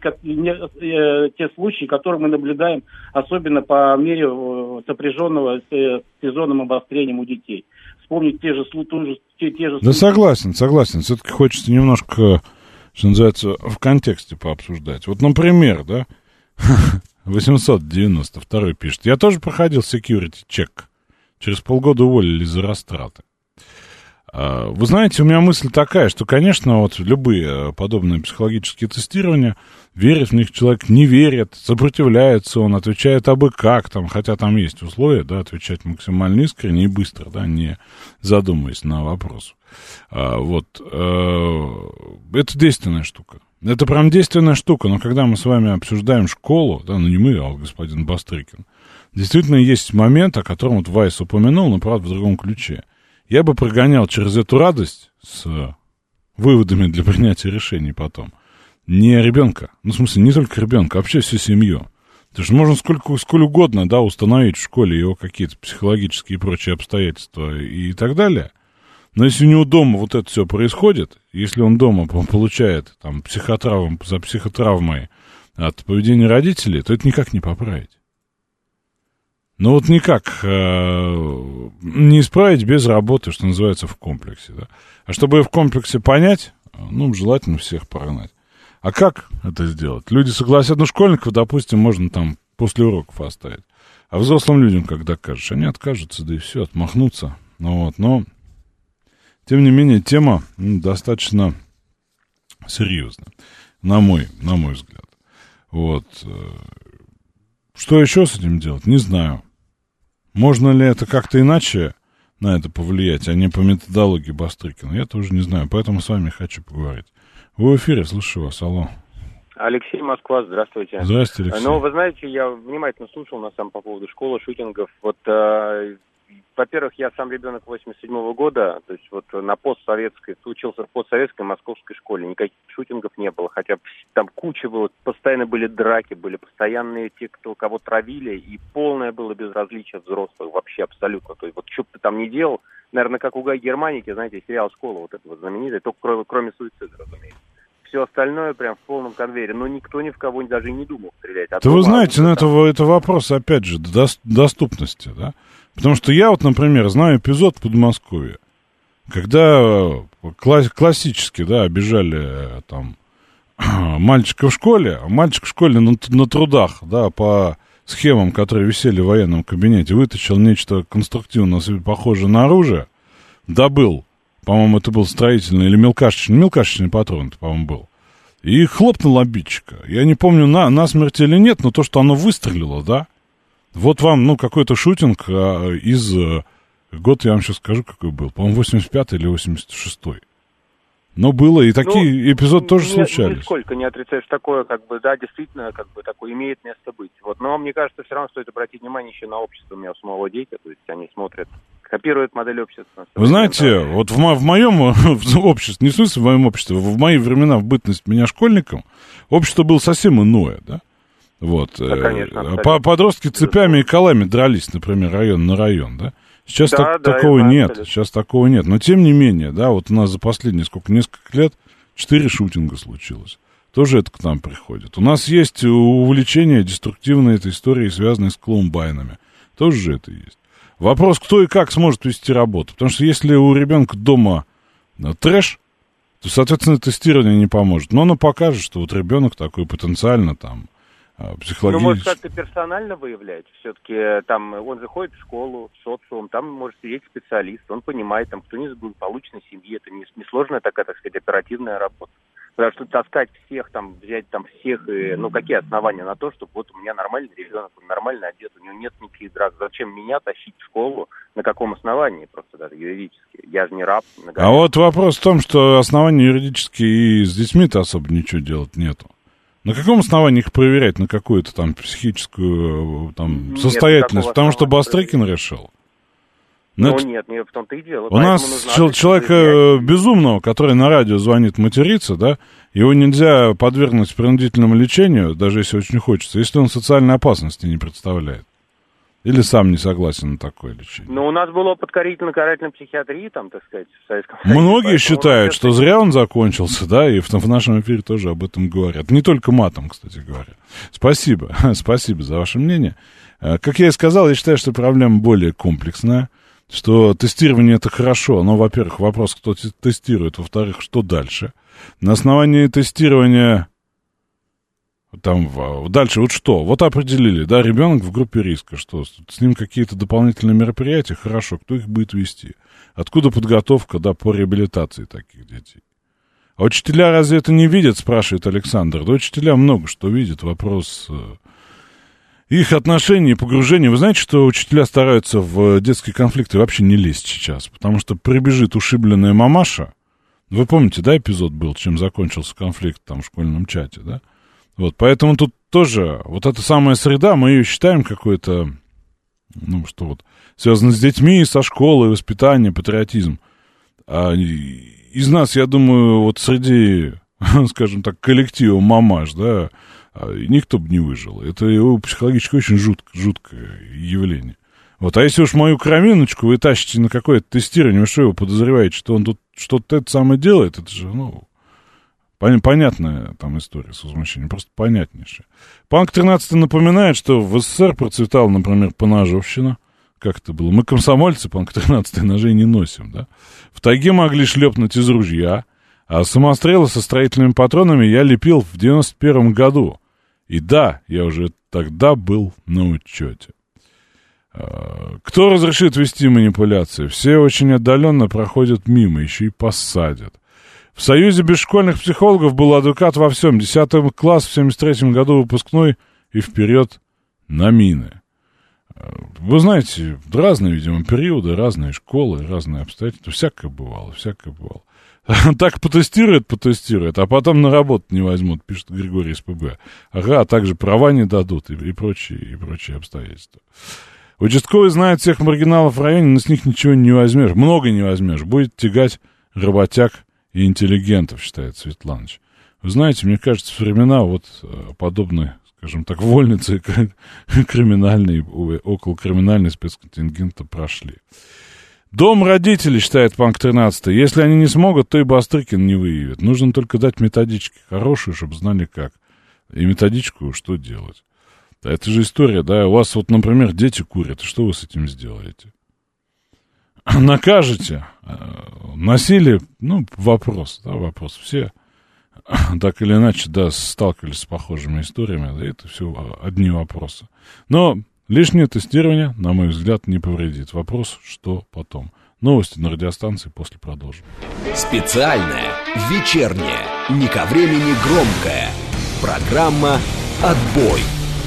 те случаи, которые мы наблюдаем, особенно по мере сопряженного с сезонным обострением у детей. Вспомнить те же случаи. Да согласен. Все-таки хочется немножко, что называется, в контексте пообсуждать. Вот, например, да, 892 пишет. Я тоже проходил security check. Через полгода уволили за растраты. Вы знаете, у меня мысль такая, что, конечно, вот любые подобные психологические тестирования, верит в них человек, не верит, сопротивляется он, отвечает абы как, там, хотя там есть условия, да, отвечать максимально искренне и быстро, да, не задумываясь на вопрос. Вот. Это действенная штука. Это прям действенная штука, но когда мы с вами обсуждаем школу, да, не мы, а господин Бастрыкин, действительно есть момент, о котором вот Вайс упомянул, но, правда, в другом ключе. Я бы прогонял через эту радость с выводами для принятия решений потом. Не ребенка, в смысле, не только ребенка, а вообще всю семью. Потому что можно сколь угодно, да, установить в школе его какие-то психологические и прочие обстоятельства и так далее. Но если у него дома вот это все происходит, если он дома получает там психотравму за психотравмой от поведения родителей, то это никак не поправить. Но вот никак не исправить без работы, что называется, в комплексе. Да? А чтобы в комплексе понять, ну, желательно всех прогнать. А как это сделать? Люди согласятся, ну, школьников, допустим, можно там после уроков оставить. А взрослым людям, когда скажешь, они откажутся, да и все, отмахнутся. Ну, вот, но, тем не менее, тема достаточно серьезная, на мой взгляд. Вот. Что еще с этим делать? Не знаю. Можно ли это как-то иначе на это повлиять, а не по методологии Бастрыкина? Я тоже не знаю, поэтому с вами хочу поговорить. Вы в эфире, слушаю вас, алло. Алексей, Москва, здравствуйте. Здравствуйте, Алексей. Ну, вы знаете, я внимательно слушал на самом по поводу школы, шутингов. Вот, во-первых, я сам ребенок 87-го года, то есть вот на постсоветской, учился в постсоветской московской школе, никаких шутингов не было, хотя там куча было, постоянно были драки, были постоянные те, кого травили, и полное было безразличие взрослых вообще абсолютно. То есть вот что бы ты там ни делал, наверное, как у Гая Германики, знаете, сериал «Школа» вот этого знаменитый, только кроме суицида, разумеется. Все остальное прям в полном конвейере, но никто ни в кого даже и не думал стрелять. Да вы знаете, ну это вопрос, опять же, доступности, да? Потому что я вот, например, знаю эпизод в Подмосковье, когда классически, да, обижали там мальчика в школе, а мальчик в школе на трудах, да, по схемам, которые висели в военном кабинете, вытащил нечто конструктивно похожее на оружие, добыл, по-моему, это был строительный или мелкашечный патрон, это, по-моему, был, и хлопнул обидчика. Я не помню, насмерть или нет, но то, что оно выстрелило, да, вот вам, ну, какой-то шутинг из... Год я вам сейчас скажу, какой был. По-моему, 85-й или 86-й. Но было, и такие эпизоды тоже случались. Нисколько не отрицаешь такое, как бы, да, действительно, как бы, такое имеет место быть. Вот. Но мне кажется, все равно стоит обратить внимание еще на общество у меня у самого дети, то есть они смотрят, копируют модель общества. Вы знаете, вот в моем обществе, не в смысле в моем обществе, в мои времена, в бытность меня школьником, общество было совсем иное, да? Вот. Да, конечно, подростки цепями и колами дрались, например, район на район, да? Сейчас такого нет, абсолютно. Сейчас такого нет. Но тем не менее, да, вот у нас за последние несколько лет 4 шутинга случилось. Тоже это к нам приходит. У нас есть увлечение деструктивной этой историей, связанной с Колумбайнами. Тоже же это есть. Вопрос, кто и как сможет вести работу. Потому что если у ребенка дома трэш, то, соответственно, тестирование не поможет. Но оно покажет, что вот ребенок такой потенциально там психологически... Ну, может, как-то персонально выявлять. Все-таки там он же ходит в школу, в социум, там может сидеть специалист, он понимает, там, кто не из благополучной семьи, это несложная такая, так сказать, оперативная работа. Потому что таскать всех, там, взять там всех, и, ну, какие основания на то, чтобы вот у меня нормальный ребенок, он нормально одет, у него нет никаких драк. Зачем меня тащить в школу? На каком основании? Просто даже юридически. Я же не раб. А вот вопрос в том, что основания юридические и с детьми-то особо ничего делать нету. На каком основании их проверять, на какую-то там психическую там состоятельность? Потому что Бастрыкин решил. Ну, нет, в том-то и дело. У нас человека безумного, который на радио звонит материться, да, его нельзя подвергнуть принудительному лечению, даже если очень хочется, если он социальной опасности не представляет. Или сам не согласен на такое лечение. Ну, у нас был опыт карательной психиатрии, там, так сказать, в Советском Союзе. Многие считают, что зря он закончился, да, и в нашем эфире тоже об этом говорят. Не только матом, кстати говоря. Спасибо за ваше мнение. Как я и сказал, я считаю, что проблема более комплексная, что тестирование это хорошо, но, во-первых, вопрос, кто тестирует, во-вторых, что дальше. На основании тестирования... Там дальше вот что? Вот определили, да, ребенок в группе риска, что с ним какие-то дополнительные мероприятия, хорошо, кто их будет вести? Откуда подготовка, да, по реабилитации таких детей? А учителя разве это не видят, спрашивает Александр? Да учителя много что видят, вопрос их отношений и погружения. Вы знаете, что учителя стараются в детские конфликты вообще не лезть сейчас, потому что прибежит ушибленная мамаша, вы помните, да, эпизод был, чем закончился конфликт там в школьном чате, да? Вот, поэтому тут тоже вот эта самая среда, мы ее считаем какой-то, ну, что вот, связано с детьми, со школой, воспитанием, патриотизм. А из нас, я думаю, вот среди, скажем так, коллектива мамаш, да, никто бы не выжил. Это психологически очень жуткое явление. Вот, а если уж мою кровиночку вы тащите на какое-то тестирование, вы что его подозреваете, что он тут что-то это самое делает, это же, понятная там история с возмущением, просто понятнейшая. Панк 13 напоминает, что в СССР процветала, например, поножовщина. Как это было? Мы, комсомольцы, Панк 13 ножей не носим, да? В тайге могли шлепнуть из ружья, а самострелы со строительными патронами я лепил в 91 году. И да, я уже тогда был на учете. Кто разрешит вести манипуляции? Все очень отдаленно проходят мимо, еще и посадят. В Союзе бесшкольных психологов был адвокат во всем. 10 класс в 73 году выпускной и вперед на мины. Вы знаете, разные, видимо, периоды, разные школы, разные обстоятельства. Всякое бывало. Так потестирует, а потом на работу не возьмут, пишет Григорий СПБ. Ага, а также права не дадут и прочие обстоятельства. Участковый знает всех маргиналов в районе, но с них ничего не возьмешь. Много не возьмешь. Будет тягать работяг и интеллигентов, считает Светланыч. Вы знаете, мне кажется, времена вот подобной, скажем так, вольницы криминальной, околокриминальной спецконтингента прошли. Дом родителей, считает Панк 13. Если они не смогут, то и Бастрыкин не выявит. Нужно только дать методички хорошие, чтобы знали как. И методичку, что делать. Это же история, да, у вас вот, например, дети курят, и что вы с этим сделаете? Накажете? Насилие, вопрос. Все так или иначе, да, сталкивались с похожими историями, да, это все одни вопросы. Но лишнее тестирование, на мой взгляд, не повредит. Вопрос, что потом. Новости на радиостанции, после продолжим. Специальная, вечерняя, не ко времени громкая. Программа «Отбой».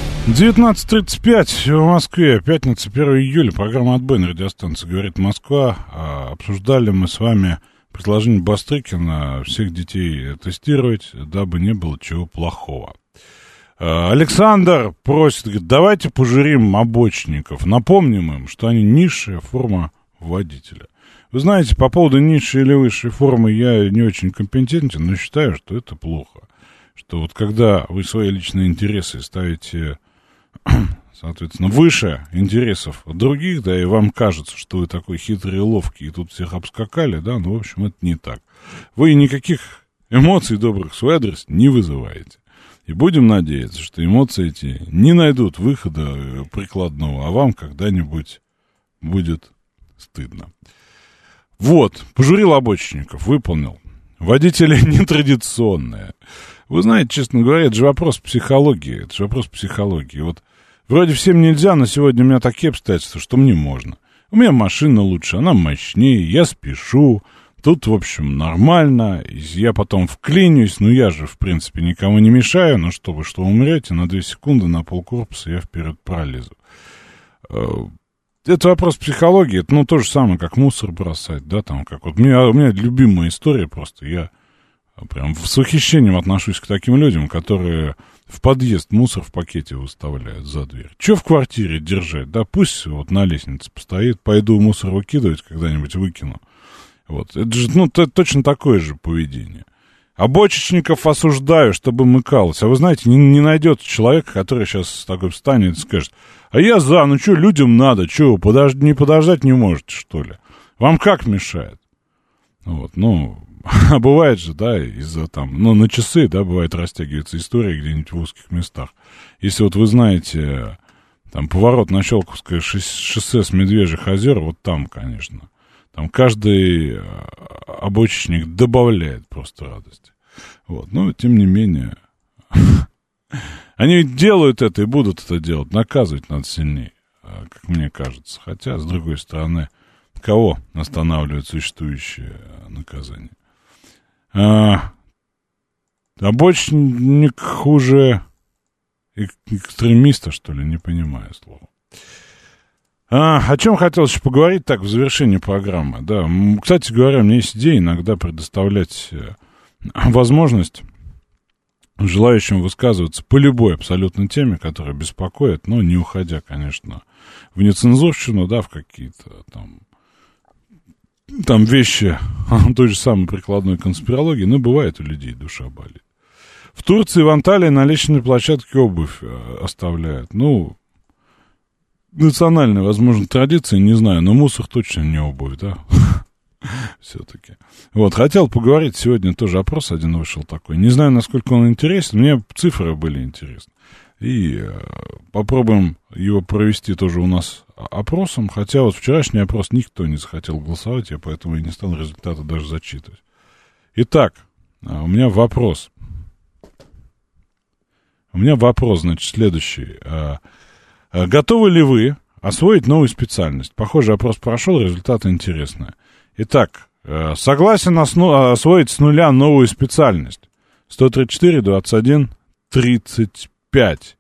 19:35 в Москве, пятница, 1 июля, программа «Отбой» на радиостанции «Говорит Москва». Обсуждали мы с вами предложение Бастрыкина всех детей тестировать, дабы не было чего плохого. Александр просит, говорит, давайте пожурим обочинников, напомним им, что они низшая форма водителя. Вы знаете, по поводу низшей или высшей формы я не очень компетентен, но считаю, что это плохо. Что вот когда вы свои личные интересы ставите, соответственно, выше интересов других, да, и вам кажется, что вы такой хитрый и ловкий, и тут всех обскакали, да, в общем, это не так. Вы никаких эмоций добрых в свой адрес не вызываете. И будем надеяться, что эмоции эти не найдут выхода прикладного, а вам когда-нибудь будет стыдно. Вот, пожурил обочинников, выполнил. Водители нетрадиционные. Вы знаете, честно говоря, это же вопрос психологии. Вот вроде всем нельзя, но сегодня у меня такие обстоятельства, что мне можно. У меня машина лучше, она мощнее, я спешу. Тут, в общем, нормально. Я потом вклинюсь, я же, в принципе, никому не мешаю. Но что вы, что умрете, на 2 секунды на полкорпуса я вперед пролезу. Это вопрос психологии. Это, то же самое, как мусор бросать, да, там, как вот. У меня любимая история просто. Я прям с восхищением отношусь к таким людям, которые в подъезд мусор в пакете выставляют за дверь. Че в квартире держать? Да пусть вот на лестнице постоит, пойду мусор выкидывать, когда-нибудь выкину. Вот. Это же, это точно такое же поведение. Обочечников осуждаю, чтобы мыкалось. А вы знаете, не найдется человека, который сейчас такой встанет и скажет: а я за, что людям надо, не подождать не можете, что ли? Вам как мешает? Вот, а бывает же, да, из-за там, на часы, да, бывает растягивается история где-нибудь в узких местах. Если вот вы знаете, там, поворот на Щелковское шоссе с Медвежьих озер, вот там, конечно, там каждый обочечник добавляет просто радости. Вот, но, тем не менее, они ведь делают это и будут это делать, наказывать надо сильнее, как мне кажется. Хотя, с другой стороны, кого останавливает существующее наказание? Обочник хуже экстремиста, что ли, не понимаю слова. О чем хотел еще поговорить так в завершении программы. Да, кстати говоря, у меня есть идея иногда предоставлять возможность желающим высказываться по любой абсолютно теме, которая беспокоит, но не уходя, конечно, в нецензурщину, да, в какие-то там вещи той же самой прикладной конспирологии, но бывает у людей душа болит. В Турции, в Анталии на личной площадке обувь оставляют. Ну, национальная, возможно, традиция, не знаю, но мусор точно не обувь, да? Все-таки. Вот, хотел поговорить, сегодня тоже опрос один вышел такой. Не знаю, насколько он интересен, мне цифры были интересны. И попробуем его провести тоже у нас опросом, хотя вот вчерашний опрос никто не захотел голосовать, я поэтому и не стал результаты даже зачитывать. Итак, у меня вопрос. Значит, следующий. Готовы ли вы освоить новую специальность? Похоже, опрос прошел, результаты интересные. Итак, согласен освоить с нуля новую специальность? 134, 21, 35.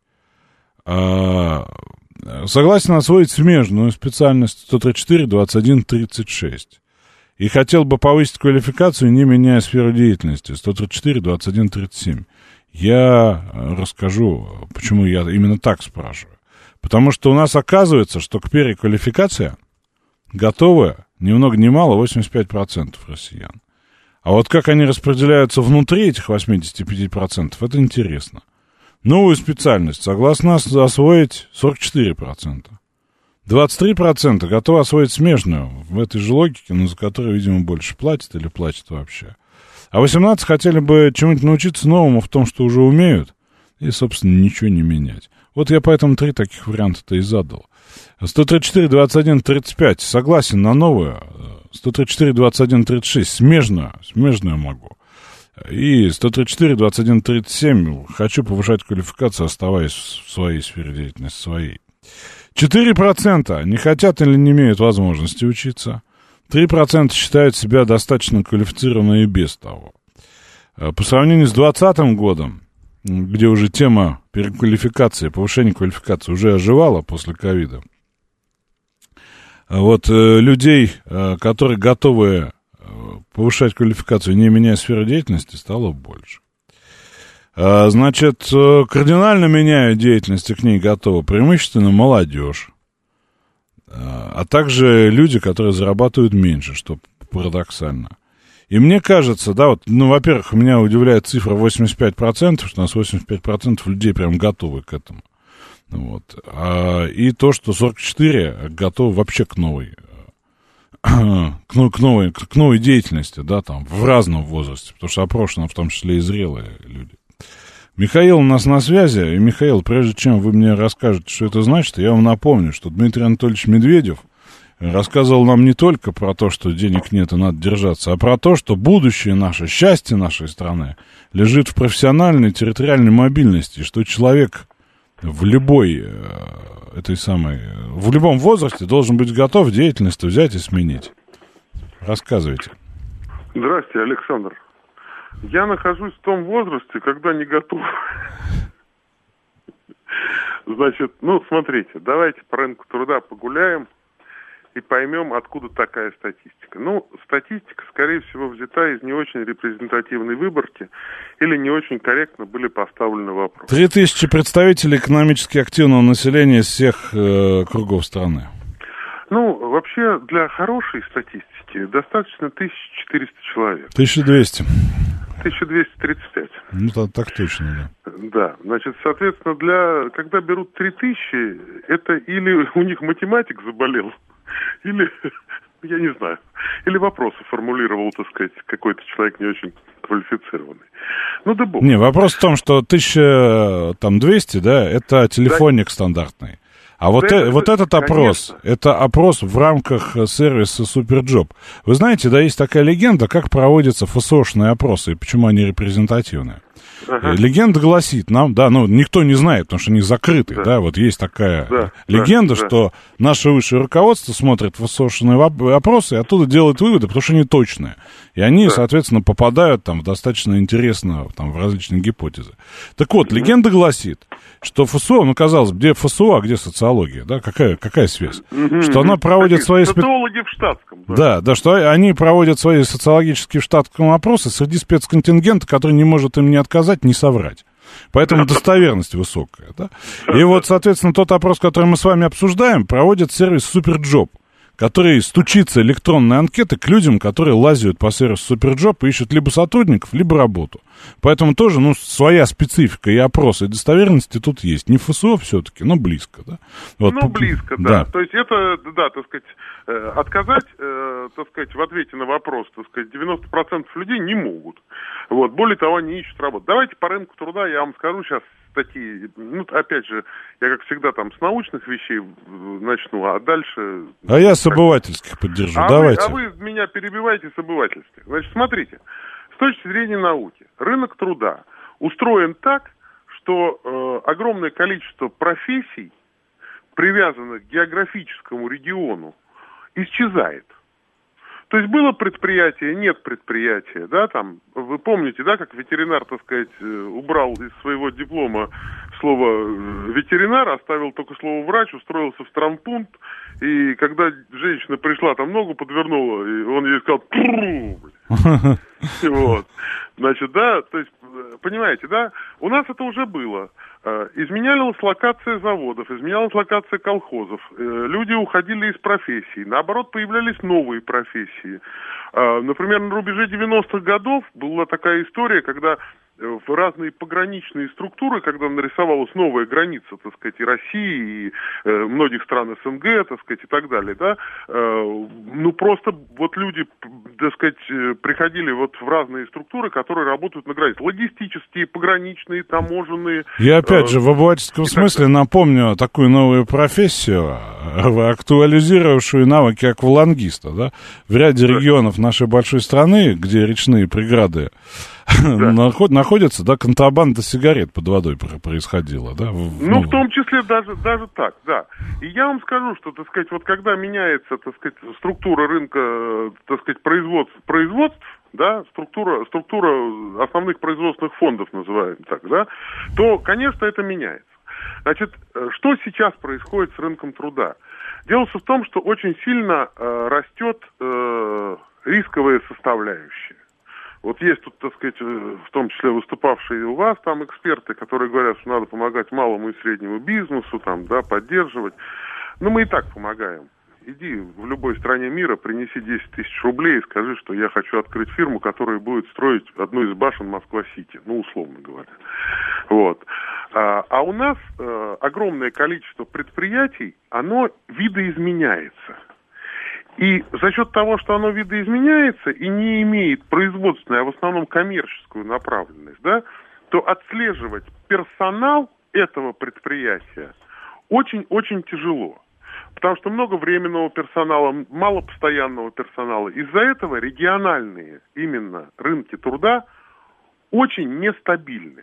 Согласен освоить смежную специальность? 134, 21, 36. И хотел бы повысить квалификацию, не меняя сферу деятельности? 134, 21, 37. Я расскажу, почему я именно так спрашиваю. Потому что у нас оказывается, что к переквалификации готовы ни много ни мало 85% россиян. А вот как они распределяются внутри этих 85%, это интересно. Новую специальность согласно освоить 44%. 23% готовы освоить смежную, в этой же логике, но за которую, видимо, больше платят или платят вообще. А 18% хотели бы чему-нибудь научиться новому в том, что уже умеют, и, собственно, ничего не менять. Вот я поэтому 3 таких варианта-то и задал. 134, 21, 35 согласен на новую. 134, 21, 36 смежную могу. И 134, 21, 37 хочу повышать квалификацию, оставаясь в своей сфере деятельности, своей. 4% не хотят или не имеют возможности учиться. 3% считают себя достаточно квалифицированными и без того. По сравнению с 2020 годом, где уже тема переквалификации, повышения квалификации уже оживала после ковида, вот людей, которые готовы повышать квалификацию, не меняя сферу деятельности, стало больше. Значит, кардинально меняя деятельность и к ней готовы преимущественно молодежь, а также люди, которые зарабатывают меньше, что парадоксально. И мне кажется, да, вот, ну, во-первых, меня удивляет цифра 85%, что у нас 85% людей прям готовы к этому. Вот. И то, что 44% готовы вообще к новой деятельности, да, там, в разном возрасте, потому что опрошены в том числе и зрелые люди. Михаил у нас на связи, и, Михаил, прежде чем вы мне расскажете, что это значит, я вам напомню, что Дмитрий Анатольевич Медведев рассказывал нам не только про то, что денег нет и надо держаться, а про то, что будущее наше, счастье нашей страны лежит в профессиональной территориальной мобильности, что человек в любой в любом возрасте должен быть готов деятельность взять и сменить. Рассказывайте. Здравствуйте, Александр. Я нахожусь в том возрасте, когда не готов. Значит, смотрите, давайте по рынку труда погуляем и поймем, откуда такая статистика. Статистика, скорее всего, взята из не очень репрезентативной выборки или не очень корректно были поставлены вопросы. 3000 представителей экономически активного населения из всех кругов страны. Вообще, для хорошей статистики достаточно 1400 человек. 1200. 1235. Так точно, да. Да, значит, соответственно, когда берут 3000, это или у них математик заболел, или, я не знаю, или вопросы формулировал, так сказать, какой-то человек не очень квалифицированный. Да бог. Не, вопрос в том, что 1200, да, это телефонник стандартный. А вот этот опрос, конечно. Это опрос в рамках сервиса Суперджоп. Вы знаете, да, есть такая легенда, как проводятся ФСОшные опросы и почему они репрезентативные. Ага. Легенда гласит нам, да, никто не знает, потому что они закрыты, да, вот есть такая легенда, что наше высшее руководство смотрит ФСОшные опросы и оттуда делает выводы, потому что они точные. И они, соответственно, попадают там достаточно интересно там, в различные гипотезы. Так вот, легенда гласит, что ФСО, казалось бы, где ФСО, а где социология, да, какая связь? Что она проводит свои... Социологи в штатском. Да, что они проводят свои социологические в штатском опросы среди спецконтингента, который не может им ни отказать, ни соврать. Поэтому достоверность высокая, да? И вот, соответственно, тот опрос, который мы с вами обсуждаем, проводит сервис Суперджоп, который стучится электронной анкеты к людям, которые лазят по сервису Суперджоп и ищут либо сотрудников, либо работу. Поэтому тоже, своя специфика и опросы, и достоверности тут есть. Не ФСО все-таки, но близко, да? Вот, близко, да. То есть это, да, так сказать, отказать, так сказать, в ответе на вопрос, так сказать, 90% людей не могут. Вот, более того, они ищут работу. Давайте по рынку труда я вам скажу сейчас такие, опять же, я, как всегда, там с научных вещей начну, а дальше... А я с обывательских поддержу, давайте. Вы меня перебиваете с обывательских. Значит, смотрите, с точки зрения науки, рынок труда устроен так, что огромное количество профессий, привязанных к географическому региону, исчезает. То есть было предприятие, нет предприятия, да, там, вы помните, да, как ветеринар, так сказать, убрал из своего диплома слово ветеринар, оставил только слово врач, устроился в травмпункт, и когда женщина пришла, там ногу подвернула, и он ей сказал вот. Значит, да, то есть, понимаете, да, у нас это уже было. Изменялась локация заводов, изменялась локация колхозов. Люди уходили из профессий. Наоборот, появлялись новые профессии. Например, на рубеже 90-х годов была такая история, когда в разные пограничные структуры, когда нарисовалась новая граница, так сказать, и России, и многих стран СНГ, так сказать, и так далее, да, просто вот люди, так сказать, приходили вот в разные структуры, которые работают на границе. Логистические, пограничные, таможенные. Я опять же в обывательском смысле напомню такую новую профессию, актуализировавшую навыки аквалангиста, да, в ряде регионов нашей большой страны, где речные преграды находятся, да, контрабанда сигарет под водой происходила, да? В том числе даже так, да. И я вам скажу, что, так сказать, вот когда меняется, так сказать, структура рынка, так сказать, производств, да, структура основных производственных фондов, называем так, да, то, конечно, это меняется. Значит, что сейчас происходит с рынком труда? Дело в том, что очень сильно растет рисковая составляющая. Вот есть тут, так сказать, в том числе выступавшие у вас там эксперты, которые говорят, что надо помогать малому и среднему бизнесу, там, да, поддерживать. Но мы и так помогаем. Иди в любой стране мира, принеси 10 тысяч рублей и скажи, что я хочу открыть фирму, которая будет строить одну из башен Москва-Сити, условно говоря. Вот. А у нас огромное количество предприятий, оно видоизменяется. И за счет того, что оно видоизменяется и не имеет производственную, а в основном коммерческую направленность, да, то отслеживать персонал этого предприятия очень-очень тяжело. Потому что много временного персонала, мало постоянного персонала. Из-за этого региональные именно рынки труда очень нестабильны.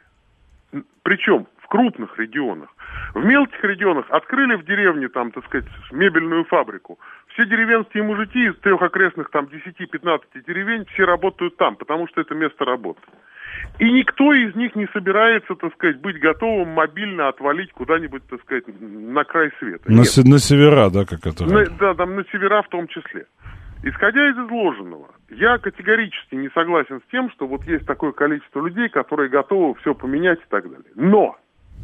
Причем в крупных регионах. В мелких регионах открыли в деревне, там, так сказать, мебельную фабрику. Все деревенские мужики из 3 окрестных, там, 10-15 деревень, все работают там, потому что это место работы. И никто из них не собирается, так сказать, быть готовым мобильно отвалить куда-нибудь, так сказать, на край света. На севера, да, как это? Да, там на севера в том числе. Исходя из изложенного, я категорически не согласен с тем, что вот есть такое количество людей, которые готовы все поменять и так далее. Но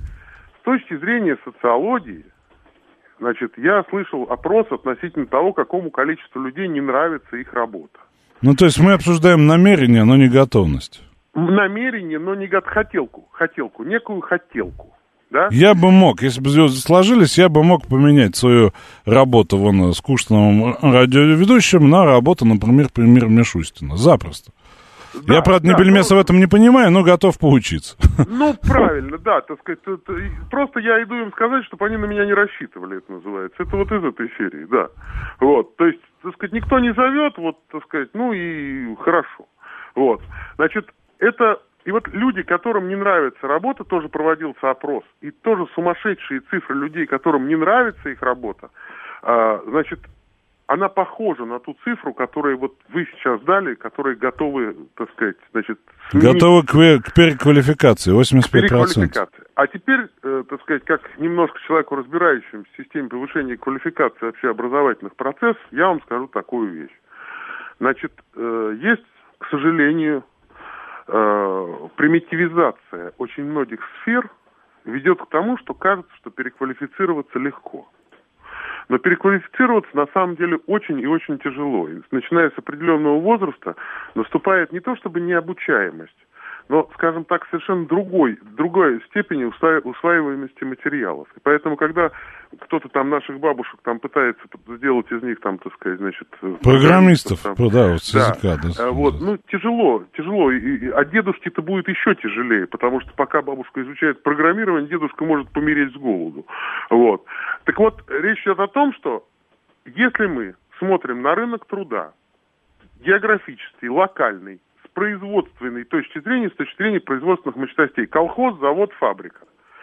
с точки зрения социологии, значит, я слышал опрос относительно того, какому количеству людей не нравится их работа. То есть мы обсуждаем намерение, но не готовность. Намерение, но не хотелку, некую хотелку. Да? Я бы мог, если бы звезды сложились, я бы мог поменять свою работу скучным радиоведущим на работу, например, Мишустина. Запросто. Да, я, правда, бельмеса в этом не понимаю, но готов поучиться. Правильно, да, так сказать. Просто я иду им сказать, чтобы они на меня не рассчитывали, это называется. Это вот из этой серии, да. Вот, то есть, так сказать, никто не зовет, вот, так сказать, и хорошо. Вот, значит, это... И вот люди, которым не нравится работа, тоже проводился опрос, и тоже сумасшедшие цифры людей, которым не нравится их работа, значит, она похожа на ту цифру, которую вот вы сейчас дали, которые готовы, так сказать, значит... Готовы к переквалификации, 85%. Переквалификации. А теперь, так сказать, как немножко человеку, разбирающемуся в системе повышения квалификации вообще образовательных процессов, я вам скажу такую вещь. Значит, есть, к сожалению... примитивизация очень многих сфер ведет к тому, что кажется, что переквалифицироваться легко. Но переквалифицироваться на самом деле очень и очень тяжело. И начиная с определенного возраста наступает не то чтобы необучаемость, но, скажем так, совершенно другой степени усваиваемости материалов. И поэтому, когда кто-то там наших бабушек там пытается сделать из них, там, так сказать, значит... Программистов, там, да, вот с языка. Да, вот, ну, тяжело. А дедушке-то будет еще тяжелее, потому что пока бабушка изучает программирование, дедушка может помереть с голоду. Вот. Так вот, речь идет о том, что если мы смотрим на рынок труда, географический, локальный, с производственной точки зрения, с точки зрения производственных мощностей, колхоз, завод, фабрика,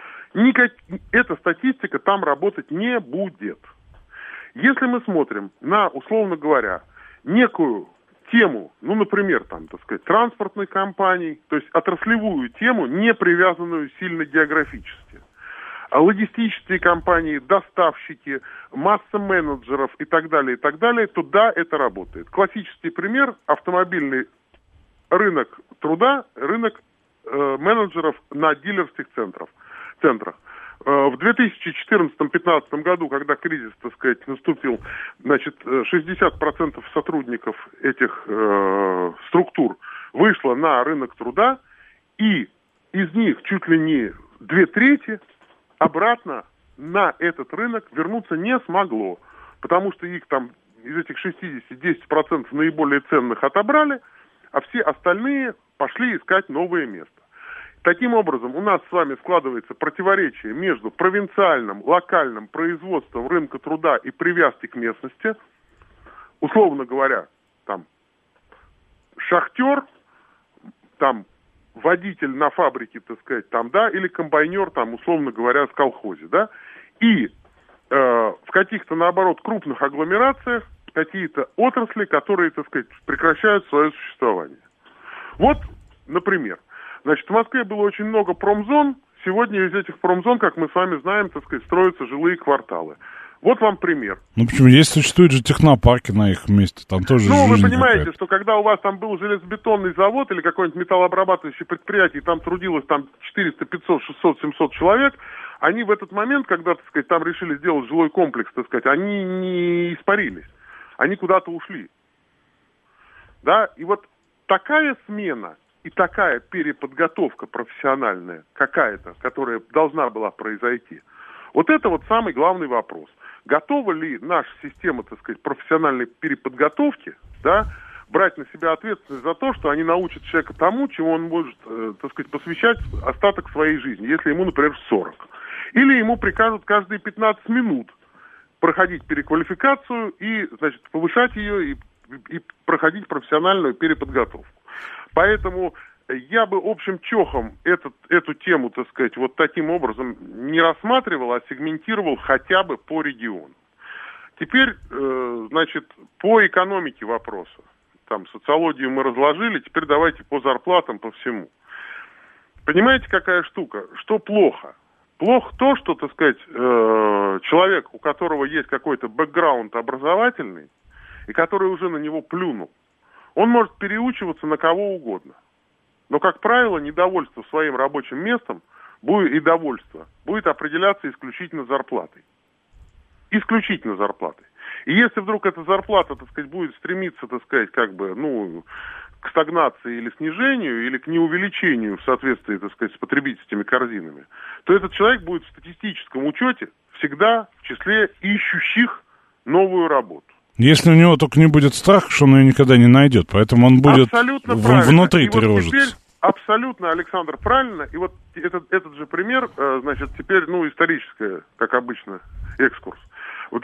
эта статистика там работать не будет. Если мы смотрим на, условно говоря, некую тему, ну, например, там, так сказать, транспортной компании, то есть отраслевую тему, не привязанную сильно географически, а логистические компании, доставщики, масса менеджеров и так далее, то да, это работает. Классический пример – автомобильный рынок труда, рынок менеджеров на дилерских центрах. В 2014-2015 году, когда кризис, так сказать, наступил, значит, 60% сотрудников этих структур вышло на рынок труда, и из них чуть ли не 2/3 обратно на этот рынок вернуться не смогло, потому что их там из этих 60 10% наиболее ценных отобрали, а все остальные пошли искать новое место. Таким образом, у нас с вами складывается противоречие между провинциальным, локальным производством рынка труда и привязки к местности. Условно говоря, там шахтер, там водитель на фабрике, так сказать, там, да, или комбайнер, там, условно говоря, в колхозе, да, и в каких-то, наоборот, крупных агломерациях какие-то отрасли, которые, так сказать, прекращают свое существование. Вот, например, значит, в Москве было очень много промзон. Сегодня из этих промзон, как мы с вами знаем, так сказать, строятся жилые кварталы. Вот вам пример. Ну почему? Есть, существуют же технопарки на их месте, там тоже Ну, жизнь вы понимаете, какая-то. что когда у вас там был железобетонный завод или какой-нибудь металлообрабатывающий предприятие, и там трудилось там 400, 500, 600, 700 человек, они в этот момент, когда, так сказать, там решили сделать жилой комплекс, так сказать, они не испарились. Они куда-то ушли. Да, и вот такая смена и такая переподготовка профессиональная какая-то, которая должна была произойти, вот это вот самый главный вопрос. Готова ли наша система, так сказать, профессиональной переподготовки, да, брать на себя ответственность за то, что они научат человека тому, чему он может, так сказать, посвящать остаток своей жизни, если ему, например, 40. Или ему прикажут каждые 15 минут проходить переквалификацию и, значит, повышать ее и проходить профессиональную переподготовку. Поэтому я бы общим чохом эту тему, так сказать, вот таким образом не рассматривал, а сегментировал хотя бы по региону. Теперь, значит, по экономике вопроса. Там социологию мы разложили, теперь давайте по зарплатам, по всему. Понимаете, какая штука? Что плохо? Плохо то, что, так сказать, человек, у которого есть какой-то бэкграунд образовательный, и который уже на него плюнул, он может переучиваться на кого угодно. Но, как правило, недовольство своим рабочим местом и довольство будет определяться исключительно зарплатой. Исключительно зарплатой. И если вдруг эта зарплата, так сказать, будет стремиться, так сказать, как бы, ну, к стагнации или снижению, или к неувеличению в соответствии, так сказать, с потребительскими корзинами, то этот человек будет в статистическом учете всегда в числе ищущих новую работу. Если у него только не будет страха, что он ее никогда не найдет, поэтому он будет внутри тревожиться. Вот теперь абсолютно, Александр, правильно. И вот этот же пример, значит, теперь, ну, исторический, как обычно, экскурс. В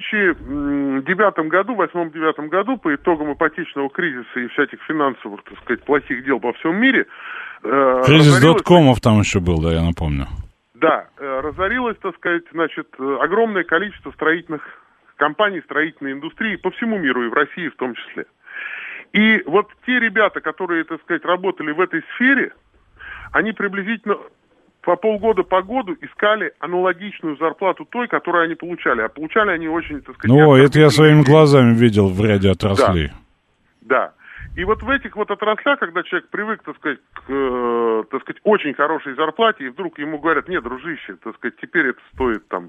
2009 году, 2008-2009 году, по итогам ипотечного кризиса и всяких финансовых, так сказать, плохих дел по всему мире... Кризис доткомов там еще был, да, я напомню. Да, разорилось, так сказать, значит, огромное количество строительных компаний, строительной индустрии по всему миру, и в России в том числе. И вот те ребята, которые, так сказать, работали в этой сфере, они приблизительно по полгода по году искали аналогичную зарплату той, которую они получали. А получали они очень, так сказать... Ну, это я своими глазами видел в ряде отраслей. Да. И вот в этих вот отраслях, когда человек привык, так сказать, к, так сказать, очень хорошей зарплате, и вдруг ему говорят: нет, дружище, так сказать, теперь это стоит там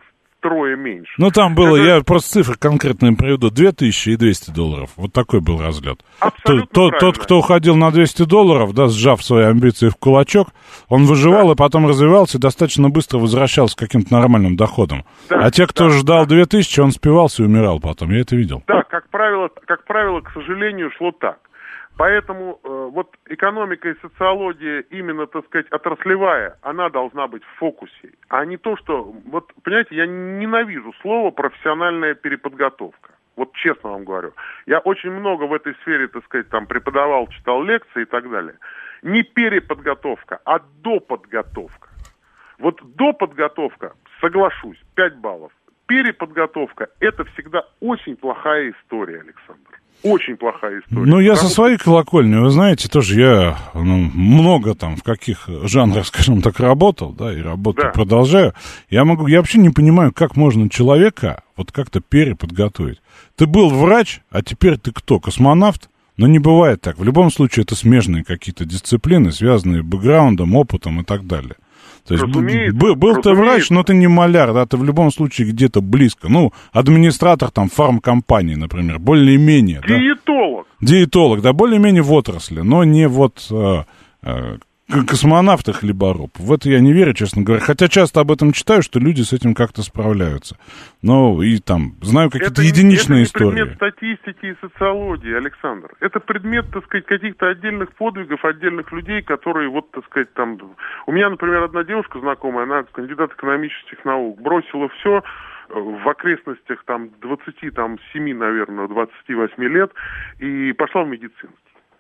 втрое меньше. Ну, там было, я просто цифры конкретные приведу, 2000 и $200. Вот такой был разлет. Тот, кто уходил на $200, да, сжав свои амбиции в кулачок, он выживал и потом развивался и достаточно быстро возвращался к каким-то нормальным доходам. А те, кто ждал 2000, он спивался и умирал потом. Я это видел. Да, как правило, к сожалению, шло так. Поэтому вот экономика и социология именно, так сказать, отраслевая, она должна быть в фокусе. А не то, что... Вот, понимаете, я ненавижу слово «профессиональная переподготовка». Вот честно вам говорю. Я очень много в этой сфере, так сказать, там преподавал, читал лекции и так далее. Не переподготовка, а доподготовка. Вот доподготовка, соглашусь, 5 баллов. Переподготовка – это всегда очень плохая история, Александр. Очень плохая история. Ну, я со своей колокольни, вы знаете, тоже я много там в каких жанрах, скажем так, работал, да, и работаю, продолжаю. Я вообще не понимаю, как можно человека вот как-то переподготовить. Ты был врач, а теперь ты кто, космонавт? Но не бывает так. В любом случае это смежные какие-то дисциплины, связанные с бэкграундом, опытом и так далее. То есть был ты врач, но ты не маляр, да, ты в любом случае где-то близко. Ну, администратор там фармкомпании, например, более-менее. Диетолог. Да? Диетолог, да, более-менее в отрасли, но не вот космонавт и хлебороб. В это я не верю, честно говоря. Хотя часто об этом читаю, что люди с этим как-то справляются. Но и там знаю какие-то единичные истории. Это не предмет статистики и социологии, Александр. Это предмет, так сказать, каких-то отдельных подвигов, отдельных людей, которые, вот, так сказать, там... У меня, например, одна девушка знакомая, она кандидат экономических наук, бросила все в окрестностях там 27, наверное, 28 лет и пошла в медицинский.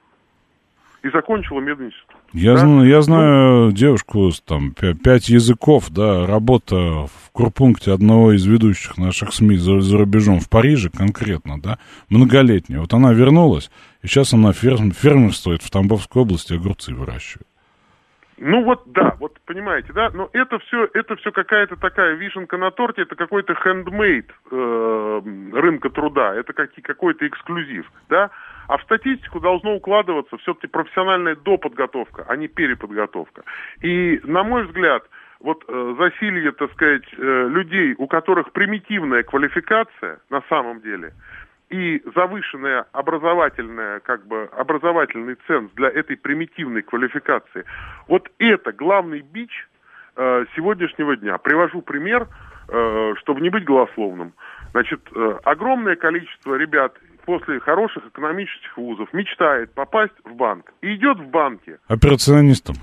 И закончила мединститут. Я знаю девушку с там 5 языков, да, работа в курпункте одного из ведущих наших СМИ за рубежом, в Париже конкретно, да, многолетняя. Вот она вернулась, и сейчас она фермерствует в Тамбовской области, огурцы выращивает. Ну вот, да, вот понимаете, да, но это все какая-то такая вишенка на торте, это какой-то хендмейд рынка труда, это какой-то эксклюзив, да. А в статистику должно укладываться все-таки профессиональная доподготовка, а не переподготовка. И, на мой взгляд, вот засилье, так сказать, людей, у которых примитивная квалификация на самом деле, и завышенная образовательный ценз для этой примитивной квалификации, вот это главный бич сегодняшнего дня. Привожу пример, чтобы не быть голословным. Значит, огромное количество ребят после хороших экономических вузов мечтает попасть в банк. И идет в банке. Операционист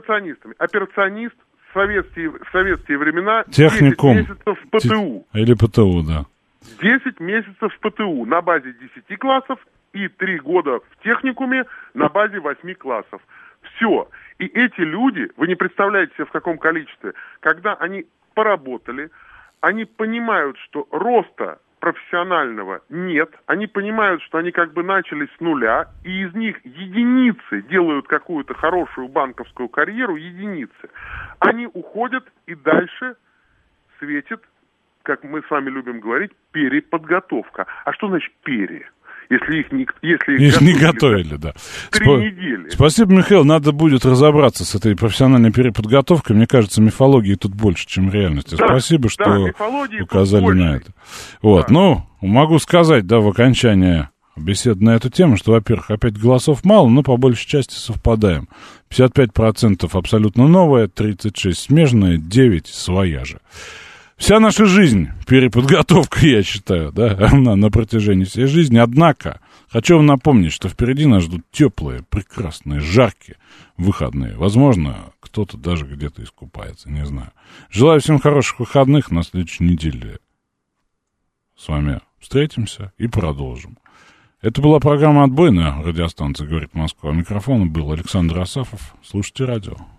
в советские времена техникум. 10 месяцев в ПТУ. Или ПТУ, да. 10 месяцев в ПТУ на базе 10 классов и 3 года в техникуме на базе 8 классов. Все. И эти люди, вы не представляете себе в каком количестве, когда они поработали, они понимают, что роста профессионального нет, они понимают, что они как бы начали с нуля, и из них единицы делают какую-то хорошую банковскую карьеру, единицы. Они уходят, и дальше светит, как мы с вами любим говорить, переподготовка. А что значит пере? Если их не готовили, да. 3 недели. Спасибо, Михаил. Надо будет разобраться с этой профессиональной переподготовкой. Мне кажется, мифологии тут больше, чем реальности. Да, спасибо, что указали на это. Вот. Да. Ну, могу сказать, да, в окончании беседы на эту тему, что, во-первых, опять голосов мало, но по большей части совпадаем. 55% абсолютно новое, 36% смежное, 9% своя же. Вся наша жизнь переподготовка, я считаю, да, на протяжении всей жизни. Однако, хочу вам напомнить, что впереди нас ждут теплые, прекрасные, жаркие выходные. Возможно, кто-то даже где-то искупается, не знаю. Желаю всем хороших выходных. На следующей неделе с вами встретимся и продолжим. Это была программа «Отбой» на радиостанции «Говорит Москва». Микрофон был Александр Асафов. Слушайте радио.